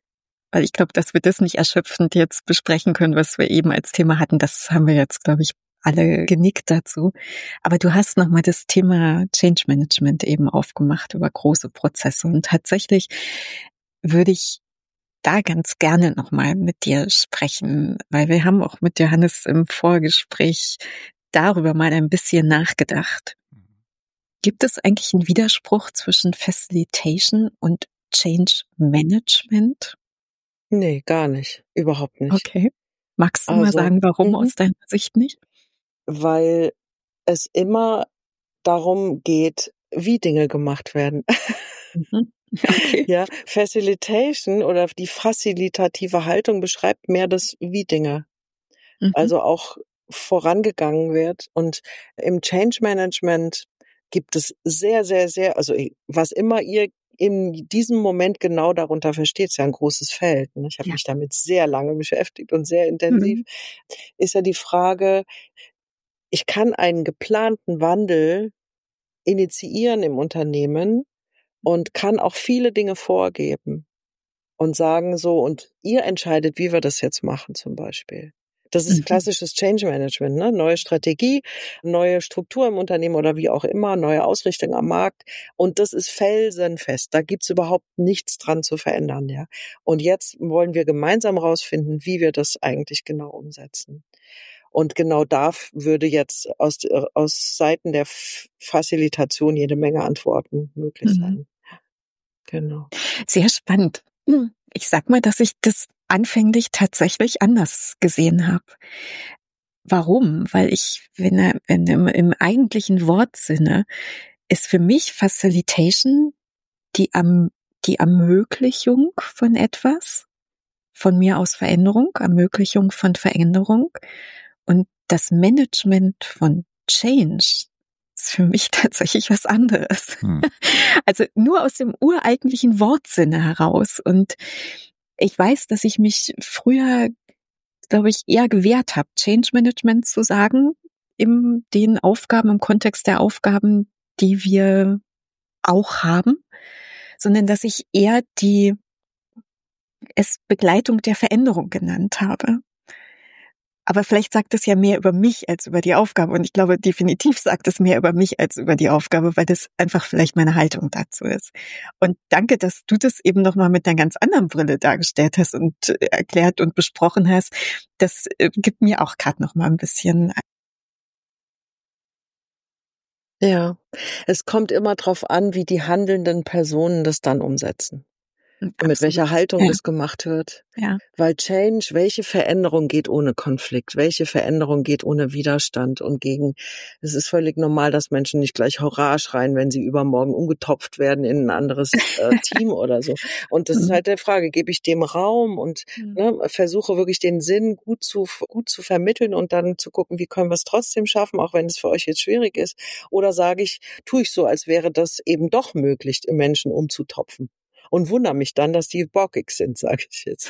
Weil ich glaube, dass wir das nicht erschöpfend jetzt besprechen können, was wir eben als Thema hatten. Das haben wir jetzt, glaube ich, alle genickt dazu. Aber du hast nochmal das Thema Change Management eben aufgemacht über große Prozesse. Und tatsächlich würde ich da ganz gerne nochmal mit dir sprechen, weil wir haben auch mit Johannes im Vorgespräch darüber mal ein bisschen nachgedacht. Gibt es eigentlich einen Widerspruch zwischen Facilitation und Change Management? Nee, gar nicht. Überhaupt nicht. Okay. Magst du mal Also, sagen, warum aus deiner Sicht nicht? weil es immer darum geht, wie Dinge gemacht werden. Mhm. Okay. Ja, Facilitation oder die facilitative Haltung beschreibt mehr das Wie Dinge. Mhm. Also auch vorangegangen wird. Und im Change Management gibt es sehr, sehr, sehr, also was immer ihr in diesem Moment genau darunter versteht, ist ja ein großes Feld. Ne? Ich habe Ja. mich damit sehr lange beschäftigt und sehr intensiv. Mhm. Ist ja die Frage, ich kann einen geplanten Wandel initiieren im Unternehmen und kann auch viele Dinge vorgeben und sagen so, und ihr entscheidet, wie wir das jetzt machen zum Beispiel. Das ist Mhm. klassisches Change Management, ne? Neue Strategie, neue Struktur im Unternehmen oder wie auch immer, neue Ausrichtung am Markt. Und das ist felsenfest. Da gibt's überhaupt nichts dran zu verändern, ja. Und jetzt wollen wir gemeinsam rausfinden, wie wir das eigentlich genau umsetzen. Und genau da würde jetzt aus Seiten der Facilitation jede Menge Antworten möglich Mhm. sein. Genau. Sehr spannend. Ich sag mal, dass ich das anfänglich tatsächlich anders gesehen habe. Warum? Weil ich, wenn im eigentlichen Wortsinne ist für mich Facilitation die Ermöglichung von etwas, von mir aus Veränderung, Ermöglichung von Veränderung. Und das Management von Change ist für mich tatsächlich was anderes. Also nur aus dem ureigentlichen Wortsinne heraus. Und ich weiß, dass ich mich früher, glaube ich, eher gewehrt habe, Change Management zu sagen, im Kontext der Aufgaben, die wir auch haben, sondern dass ich eher es Begleitung der Veränderung genannt habe. Aber vielleicht sagt es ja mehr über mich als über die Aufgabe. Und ich glaube, definitiv sagt es mehr über mich als über die Aufgabe, weil das einfach vielleicht meine Haltung dazu ist. Und danke, dass du das eben nochmal mit einer ganz anderen Brille dargestellt hast und erklärt und besprochen hast. Das gibt mir auch gerade nochmal ein bisschen. Ja, es kommt immer drauf an, wie die handelnden Personen das dann umsetzen. Und mit welcher Haltung das gemacht wird. Ja. Weil Change, welche Veränderung geht ohne Konflikt? Welche Veränderung geht ohne Widerstand und es ist völlig normal, dass Menschen nicht gleich Hurra schreien, wenn sie übermorgen umgetopft werden in ein anderes Team oder so. Und das ist halt der Frage, gebe ich dem Raum und versuche wirklich den Sinn gut zu vermitteln und dann zu gucken, wie können wir es trotzdem schaffen, auch wenn es für euch jetzt schwierig ist. Oder tue ich so, als wäre das eben doch möglich, Menschen umzutopfen. Und wundere mich dann, dass die bockig sind, sage ich jetzt.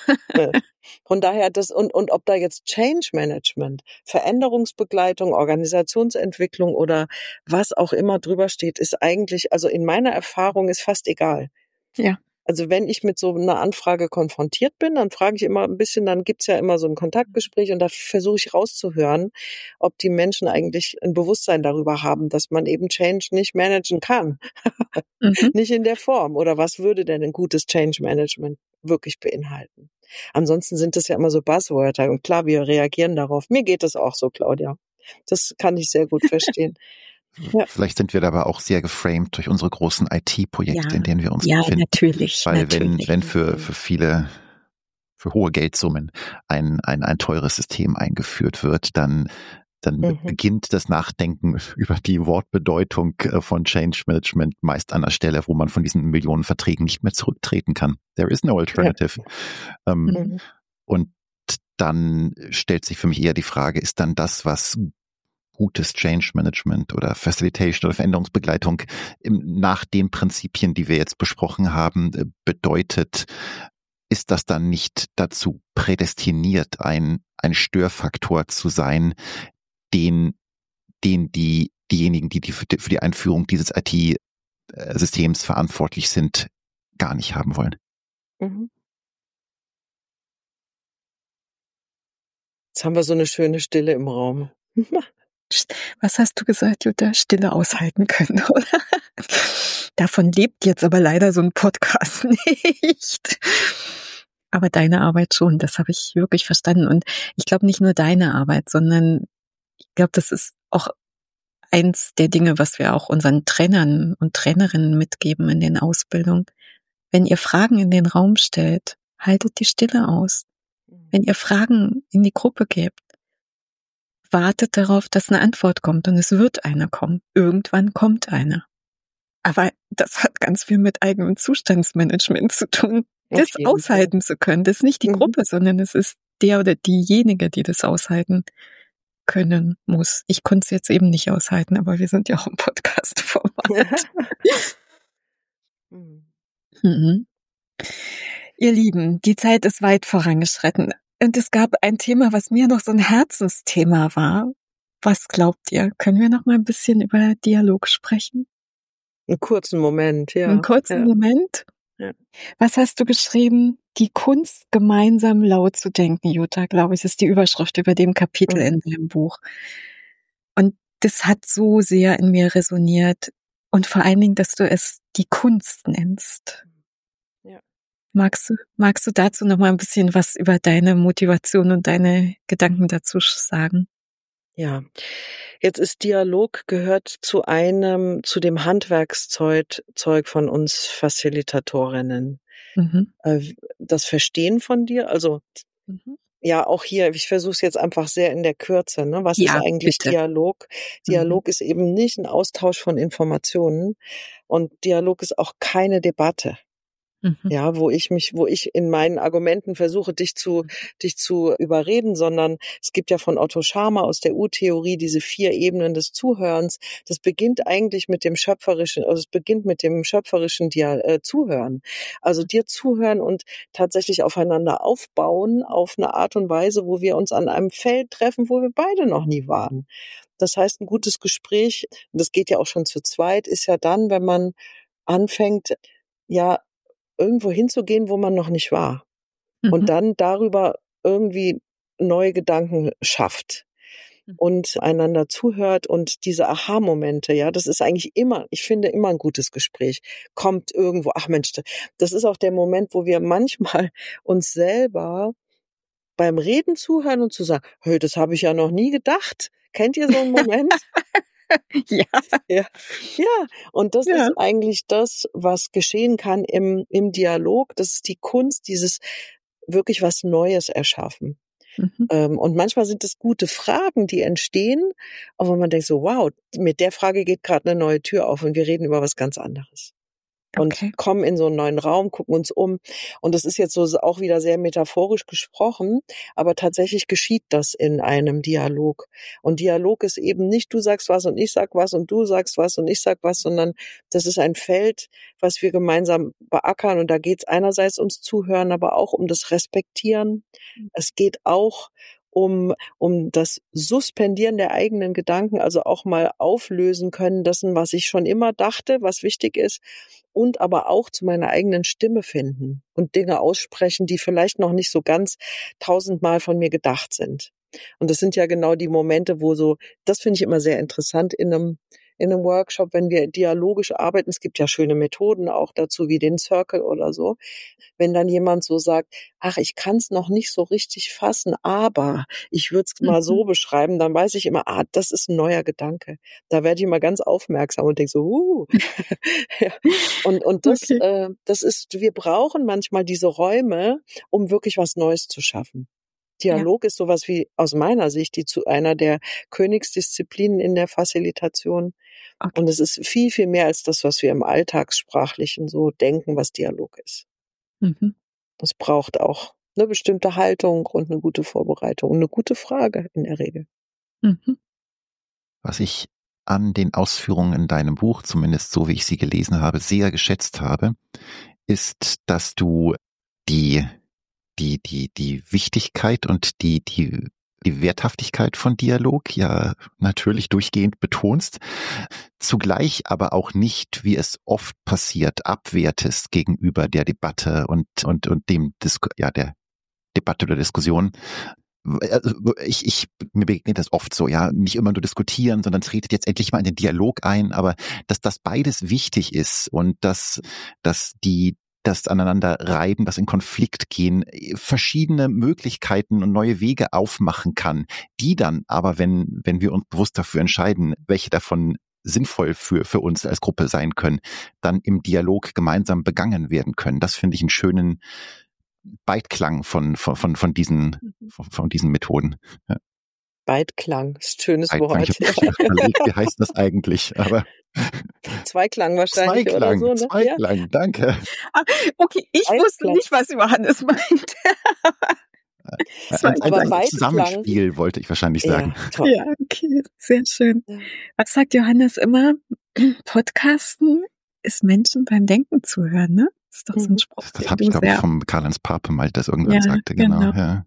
Von daher und ob da jetzt Change Management, Veränderungsbegleitung, Organisationsentwicklung oder was auch immer drüber steht, ist eigentlich, also in meiner Erfahrung ist fast egal. Ja. Also wenn ich mit so einer Anfrage konfrontiert bin, dann frage ich immer ein bisschen, dann gibt's ja immer so ein Kontaktgespräch und da versuche ich rauszuhören, ob die Menschen eigentlich ein Bewusstsein darüber haben, dass man eben Change nicht managen kann. Nicht in der Form. Oder was würde denn ein gutes Change Management wirklich beinhalten? Ansonsten sind das ja immer so Buzzwörter und klar, wir reagieren darauf. Mir geht es auch so, Claudia. Das kann ich sehr gut verstehen. Ja. Vielleicht sind wir da aber auch sehr geframed durch unsere großen IT-Projekte, in denen wir uns befinden. Ja, natürlich. Weil wenn für viele, für hohe Geldsummen ein teures System eingeführt wird, dann beginnt das Nachdenken über die Wortbedeutung von Change Management meist an einer Stelle, wo man von diesen Millionen Verträgen nicht mehr zurücktreten kann. There is no alternative. Ja. Und dann stellt sich für mich eher die Frage, ist dann das, was gutes Change Management oder Facilitation oder Veränderungsbegleitung nach den Prinzipien, die wir jetzt besprochen haben, bedeutet, ist das dann nicht dazu prädestiniert, ein Störfaktor zu sein, den diejenigen, die für die Einführung dieses IT-Systems verantwortlich sind, gar nicht haben wollen? Jetzt haben wir so eine schöne Stille im Raum. Was hast du gesagt, Jutta? Stille aushalten können, oder? Davon lebt jetzt aber leider so ein Podcast nicht. Aber deine Arbeit schon, das habe ich wirklich verstanden. Und ich glaube nicht nur deine Arbeit, sondern ich glaube, das ist auch eins der Dinge, was wir auch unseren Trainern und Trainerinnen mitgeben in den Ausbildungen. Wenn ihr Fragen in den Raum stellt, haltet die Stille aus. Wenn ihr Fragen in die Gruppe gebt, wartet darauf, dass eine Antwort kommt, und es wird eine kommen. Irgendwann kommt eine. Aber das hat ganz viel mit eigenem Zustandsmanagement zu tun, das aushalten zu können. Das ist nicht die Gruppe, sondern es ist der oder diejenige, die das aushalten können muss. Ich konnte es jetzt eben nicht aushalten, aber wir sind ja auch im Podcast-Format. Mhm. Ihr Lieben, die Zeit ist weit vorangeschritten. Und es gab ein Thema, was mir noch so ein Herzensthema war. Was glaubt ihr? Können wir noch mal ein bisschen über Dialog sprechen? Einen kurzen Moment, ja. Einen kurzen Moment? Ja. Was hast du geschrieben? Die Kunst, gemeinsam laut zu denken, Jutta, glaube ich, ist die Überschrift über dem Kapitel in deinem Buch. Und das hat so sehr in mir resoniert. Und vor allen Dingen, dass du es die Kunst nennst. Ja. Magst du dazu noch mal ein bisschen was über deine Motivation und deine Gedanken dazu sagen? Ja, jetzt ist Dialog gehört zu dem Handwerkszeug von uns Facilitatorinnen. Das Verstehen von dir, also ja, auch hier, ich versuche es jetzt einfach sehr in der Kürze, ne? Was ist eigentlich bitte. Dialog? Dialog ist eben nicht ein Austausch von Informationen, und Dialog ist auch keine Debatte. Ja, wo ich in meinen Argumenten versuche, dich zu überreden, sondern es gibt ja von Otto Scharmer aus der U-Theorie diese 4 Ebenen des Zuhörens. Das beginnt eigentlich mit dem schöpferischen Zuhören. Also dir zuhören und tatsächlich aufeinander aufbauen auf eine Art und Weise, wo wir uns an einem Feld treffen, wo wir beide noch nie waren. Das heißt, ein gutes Gespräch, und das geht ja auch schon zu zweit, ist ja dann, wenn man anfängt, ja, irgendwo hinzugehen, wo man noch nicht war. Und dann darüber irgendwie neue Gedanken schafft und einander zuhört, und diese Aha-Momente, ja, das ist eigentlich ich finde immer ein gutes Gespräch. Kommt irgendwo, ach Mensch, das ist auch der Moment, wo wir manchmal uns selber beim Reden zuhören und zu sagen, hey, das habe ich ja noch nie gedacht. Kennt ihr so einen Moment? Ja. Und das ist eigentlich das, was geschehen kann im Dialog. Das ist die Kunst, dieses wirklich was Neues erschaffen. Und manchmal sind es gute Fragen, die entstehen, aber man denkt so, wow, mit der Frage geht gerade eine neue Tür auf und wir reden über was ganz anderes. Und kommen in so einen neuen Raum, gucken uns um. Und das ist jetzt so auch wieder sehr metaphorisch gesprochen, aber tatsächlich geschieht das in einem Dialog. Und Dialog ist eben nicht, du sagst was und ich sag was und du sagst was und ich sag was, sondern das ist ein Feld, was wir gemeinsam beackern. Und da geht es einerseits ums Zuhören, aber auch um das Respektieren. Es geht auch um das Suspendieren der eigenen Gedanken, also auch mal auflösen können dessen, was ich schon immer dachte, was wichtig ist, und aber auch zu meiner eigenen Stimme finden und Dinge aussprechen, die vielleicht noch nicht so ganz 1000-mal von mir gedacht sind. Und das sind ja genau die Momente, das finde ich immer sehr interessant in einem Workshop, wenn wir dialogisch arbeiten. Es gibt ja schöne Methoden auch dazu, wie den Circle oder so. Wenn dann jemand so sagt, ach, ich kann es noch nicht so richtig fassen, aber ich würde es mal so beschreiben, dann weiß ich immer, das ist ein neuer Gedanke. Da werde ich immer ganz aufmerksam und denke so, ja. Und das ist, wir brauchen manchmal diese Räume, um wirklich was Neues zu schaffen. Dialog ist sowas wie, aus meiner Sicht, zu einer der Königsdisziplinen in der Facilitation. Und es ist viel, viel mehr als das, was wir im Alltagssprachlichen so denken, was Dialog ist. Es braucht auch eine bestimmte Haltung und eine gute Vorbereitung und eine gute Frage in der Regel. Was ich an den Ausführungen in deinem Buch, zumindest so wie ich sie gelesen habe, sehr geschätzt habe, ist, dass du die Wichtigkeit und die Werthaftigkeit von Dialog ja natürlich durchgehend betonst, zugleich aber auch nicht, wie es oft passiert, abwertest gegenüber der Debatte und der Debatte oder Diskussion, mir begegnet das oft so, ja, nicht immer nur diskutieren, sondern tretet jetzt endlich mal in den Dialog ein, aber dass das beides wichtig ist und dass das aneinander reiben, das in Konflikt gehen, verschiedene Möglichkeiten und neue Wege aufmachen kann, die dann aber, wenn wir uns bewusst dafür entscheiden, welche davon sinnvoll für uns als Gruppe sein können, dann im Dialog gemeinsam begangen werden können. Das finde ich einen schönen Beitklang von diesen Methoden. Ja. Beitklang, ist ein schönes Beitklang. Wort. Ich habe überlegt, wie heißt das eigentlich? Aber Zweiklang wahrscheinlich oder so, ne? Zweiklang, Ja. danke. Okay, ich wusste nicht, was Johannes meinte. Ein Zusammenspiel wollte ich wahrscheinlich sagen. Ja, toll. Ja, okay, sehr schön. Ja. Was sagt Johannes immer? Podcasten ist Menschen beim Denken zuhören, ne? Das ist doch so ein Spruch. Das habe ich, glaube ich, vom Karl-Heinz Pape mal das irgendwann sagte, genau. Ja.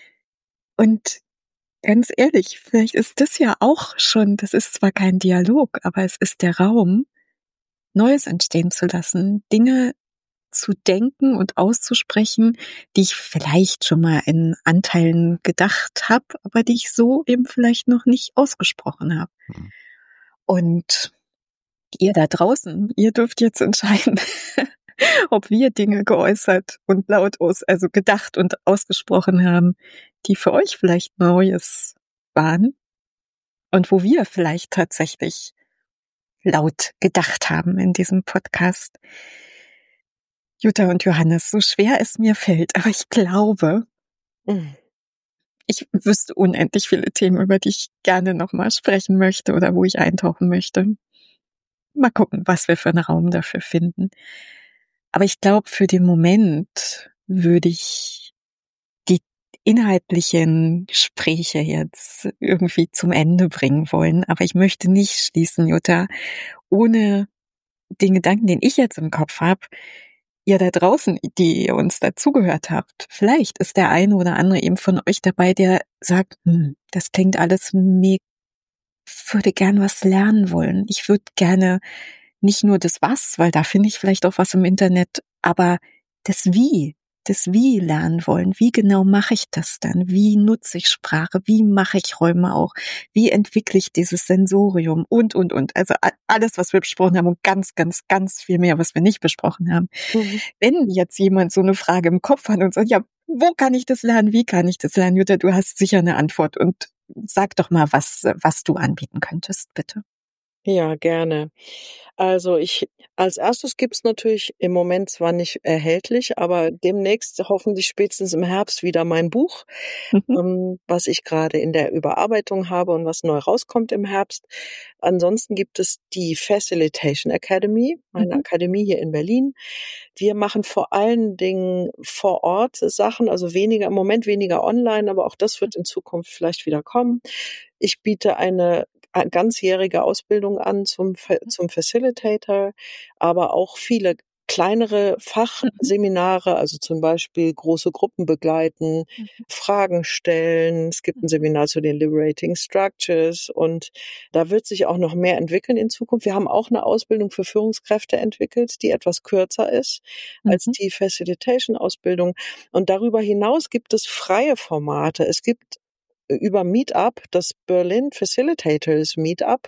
Und ganz ehrlich, vielleicht ist das ja auch schon, das ist zwar kein Dialog, aber es ist der Raum, Neues entstehen zu lassen, Dinge zu denken und auszusprechen, die ich vielleicht schon mal in Anteilen gedacht habe, aber die ich so eben vielleicht noch nicht ausgesprochen habe. Mhm. Und ihr da draußen, ihr dürft jetzt entscheiden, ob wir Dinge geäußert und laut also gedacht und ausgesprochen haben, die für euch vielleicht Neues waren und wo wir vielleicht tatsächlich laut gedacht haben in diesem Podcast. Jutta und Johannes, so schwer es mir fällt, aber ich glaube, ich wüsste unendlich viele Themen, über die ich gerne nochmal sprechen möchte oder wo ich eintauchen möchte. Mal gucken, was wir für einen Raum dafür finden. Aber ich glaube, für den Moment würde ich die inhaltlichen Gespräche jetzt irgendwie zum Ende bringen wollen. Aber ich möchte nicht schließen, Jutta, ohne den Gedanken, den ich jetzt im Kopf habe, ihr da draußen, die ihr uns dazugehört habt. Vielleicht ist der eine oder andere eben von euch dabei, der sagt, das klingt alles mega, ich würde gern was lernen wollen. Ich würde gerne nicht nur das Was, weil da finde ich vielleicht auch was im Internet, aber das Wie lernen wollen. Wie genau mache ich das dann? Wie nutze ich Sprache? Wie mache ich Räume auch? Wie entwickle ich dieses Sensorium? Und. Also alles, was wir besprochen haben und ganz, ganz, ganz viel mehr, was wir nicht besprochen haben. Wenn jetzt jemand so eine Frage im Kopf hat und sagt, ja, wo kann ich das lernen? Wie kann ich das lernen? Jutta, du hast sicher eine Antwort und sag doch mal, was du anbieten könntest, bitte. Ja, gerne. Also als erstes gibt's natürlich im Moment zwar nicht erhältlich, aber demnächst hoffentlich spätestens im Herbst wieder mein Buch, was ich gerade in der Überarbeitung habe und was neu rauskommt im Herbst. Ansonsten gibt es die Facilitation Academy, eine Akademie hier in Berlin. Wir machen vor allen Dingen vor Ort Sachen, also im Moment weniger online, aber auch das wird in Zukunft vielleicht wieder kommen. Ich biete eine ganzjährige Ausbildung an zum Facilitator, aber auch viele kleinere Fachseminare, also zum Beispiel große Gruppen begleiten, Fragen stellen. Es gibt ein Seminar zu den Liberating Structures und da wird sich auch noch mehr entwickeln in Zukunft. Wir haben auch eine Ausbildung für Führungskräfte entwickelt, die etwas kürzer ist als die Facilitation-Ausbildung. Und darüber hinaus gibt es freie Formate. Es gibt über Meetup, das Berlin Facilitators Meetup,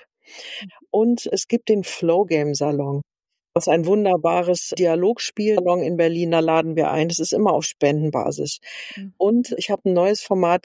und es gibt den Flow Game Salon. Das ist ein wunderbares Dialogspielsalon in Berlin, da laden wir ein. Das ist immer auf Spendenbasis. Und ich habe ein neues Format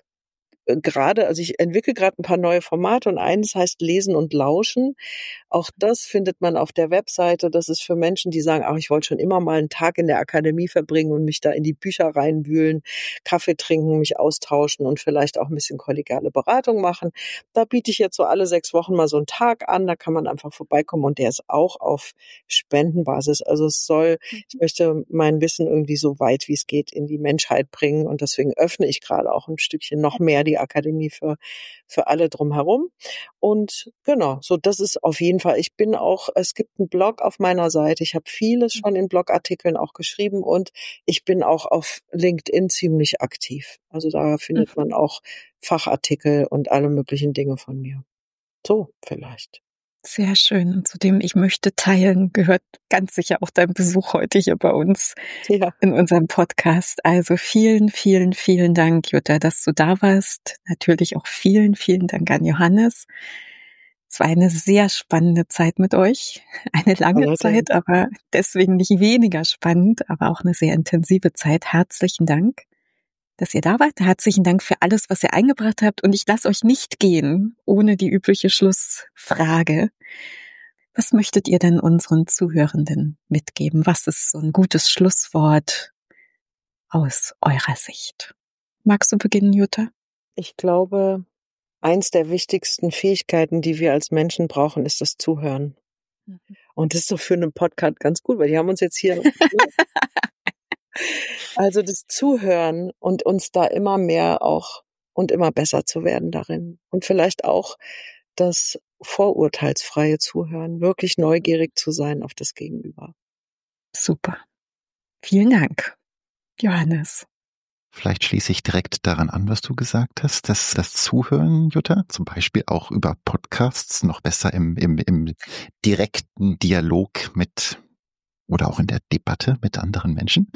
also ich entwickle gerade ein paar neue Formate und eines heißt Lesen und Lauschen. Auch das findet man auf der Webseite. Das ist für Menschen, die sagen, ach, ich wollte schon immer mal einen Tag in der Akademie verbringen und mich da in die Bücher reinwühlen, Kaffee trinken, mich austauschen und vielleicht auch ein bisschen kollegiale Beratung machen. Da biete ich jetzt so alle 6 Wochen mal so einen Tag an. Da kann man einfach vorbeikommen und der ist auch auf Spendenbasis. Also ich möchte mein Wissen irgendwie so weit wie es geht in die Menschheit bringen und deswegen öffne ich gerade auch ein Stückchen noch mehr die Akademie für alle drumherum. Und genau, so das ist auf jeden Fall. Es gibt einen Blog auf meiner Seite. Ich habe vieles schon in Blogartikeln auch geschrieben und ich bin auch auf LinkedIn ziemlich aktiv. Also da findet man auch Fachartikel und alle möglichen Dinge von mir. So vielleicht. Sehr schön. Und zu dem Ich möchte teilen gehört ganz sicher auch dein Besuch heute hier bei uns in unserem Podcast. Also vielen, vielen, vielen Dank, Jutta, dass du da warst. Natürlich auch vielen, vielen Dank an Johannes. Es war eine sehr spannende Zeit mit euch. Eine lange Zeit, aber deswegen nicht weniger spannend, aber auch eine sehr intensive Zeit. Herzlichen Dank, dass ihr da wart. Herzlichen Dank für alles, was ihr eingebracht habt. Und ich lasse euch nicht gehen ohne die übliche Schlussfrage. Was möchtet ihr denn unseren Zuhörenden mitgeben? Was ist so ein gutes Schlusswort aus eurer Sicht? Magst du beginnen, Jutta? Ich glaube, eins der wichtigsten Fähigkeiten, die wir als Menschen brauchen, ist das Zuhören. Und das ist doch für einen Podcast ganz gut, weil die haben uns jetzt hier... Also das Zuhören und uns da immer mehr auch und immer besser zu werden darin. Und vielleicht auch das vorurteilsfreie Zuhören, wirklich neugierig zu sein auf das Gegenüber. Super. Vielen Dank, Johannes. Vielleicht schließe ich direkt daran an, was du gesagt hast, dass das Zuhören, Jutta, zum Beispiel auch über Podcasts, noch besser im direkten Dialog mit oder auch in der Debatte mit anderen Menschen.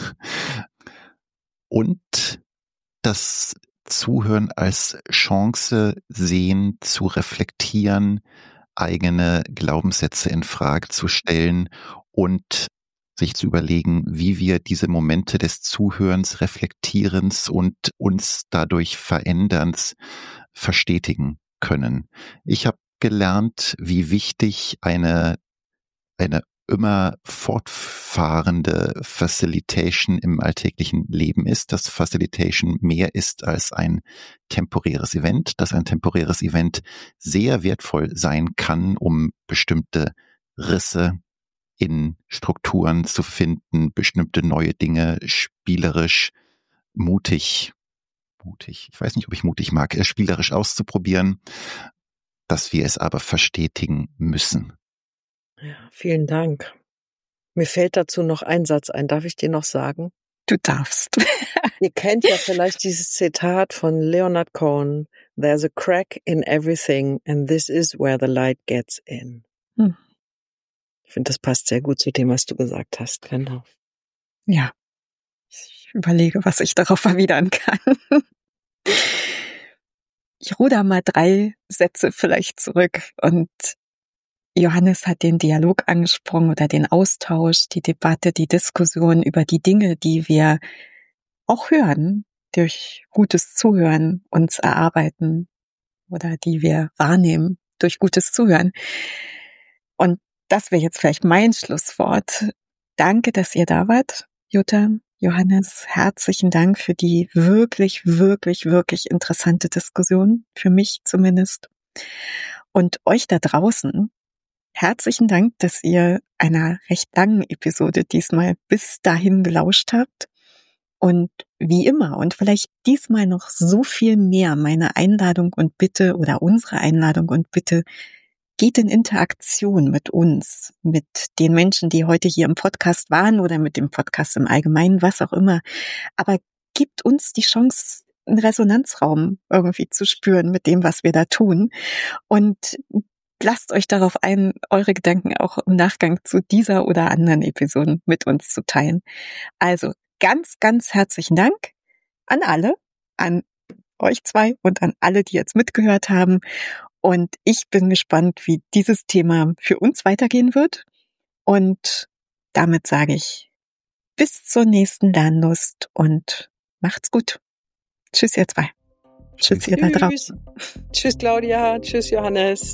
Und das Zuhören als Chance sehen, zu reflektieren, eigene Glaubenssätze in Frage zu stellen und sich zu überlegen, wie wir diese Momente des Zuhörens, Reflektierens und uns dadurch Veränderns verstetigen können. Ich habe gelernt, wie wichtig eine immer fortfahrende Facilitation im alltäglichen Leben ist, dass Facilitation mehr ist als ein temporäres Event, dass ein temporäres Event sehr wertvoll sein kann, um bestimmte Risse in Strukturen zu finden, bestimmte neue Dinge spielerisch, mutig, ich weiß nicht, ob ich mutig mag, spielerisch auszuprobieren, dass wir es aber verstetigen müssen. Ja, vielen Dank. Mir fällt dazu noch ein Satz ein. Darf ich dir noch sagen? Du darfst. Ihr kennt ja vielleicht dieses Zitat von Leonard Cohen. There's a crack in everything and this is where the light gets in. Ich finde, das passt sehr gut zu dem, was du gesagt hast. Genau. Ja. Ich überlege, was ich darauf erwidern kann. Ich ruder mal 3 Sätze vielleicht zurück und Johannes hat den Dialog angesprochen oder den Austausch, die Debatte, die Diskussion über die Dinge, die wir auch hören, durch gutes Zuhören uns erarbeiten oder die wir wahrnehmen durch gutes Zuhören. Und das wäre jetzt vielleicht mein Schlusswort. Danke, dass ihr da wart, Jutta, Johannes. Herzlichen Dank für die wirklich, wirklich, wirklich interessante Diskussion, für mich zumindest. Und euch da draußen, herzlichen Dank, dass ihr einer recht langen Episode diesmal bis dahin gelauscht habt. Und wie immer und vielleicht diesmal noch so viel mehr meine Einladung und Bitte oder unsere Einladung und Bitte, geht in Interaktion mit uns, mit den Menschen, die heute hier im Podcast waren oder mit dem Podcast im Allgemeinen, was auch immer. Aber gibt uns die Chance, einen Resonanzraum irgendwie zu spüren mit dem, was wir da tun. Und lasst euch darauf ein, eure Gedanken auch im Nachgang zu dieser oder anderen Episoden mit uns zu teilen. Also ganz, ganz herzlichen Dank an alle, an euch 2 und an alle, die jetzt mitgehört haben. Und ich bin gespannt, wie dieses Thema für uns weitergehen wird. Und damit sage ich bis zur nächsten Lernlust und macht's gut. Tschüss, ihr 2. Tschüss, ihr da draußen. Tschüss, Claudia. Tschüss, Johannes.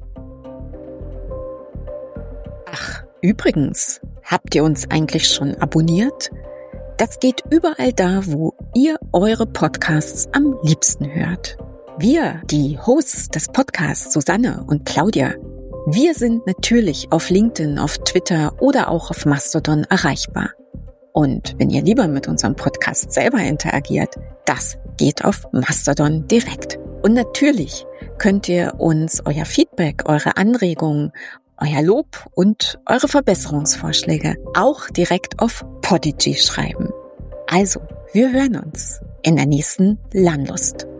Ach, übrigens, habt ihr uns eigentlich schon abonniert? Das geht überall da, wo ihr eure Podcasts am liebsten hört. Wir, die Hosts des Podcasts, Susanne und Claudia, wir sind natürlich auf LinkedIn, auf Twitter oder auch auf Mastodon erreichbar. Und wenn ihr lieber mit unserem Podcast selber interagiert, das geht auf Mastodon direkt. Und natürlich könnt ihr uns euer Feedback, eure Anregungen, euer Lob und eure Verbesserungsvorschläge auch direkt auf Podigy schreiben. Also, wir hören uns in der nächsten Lernlust.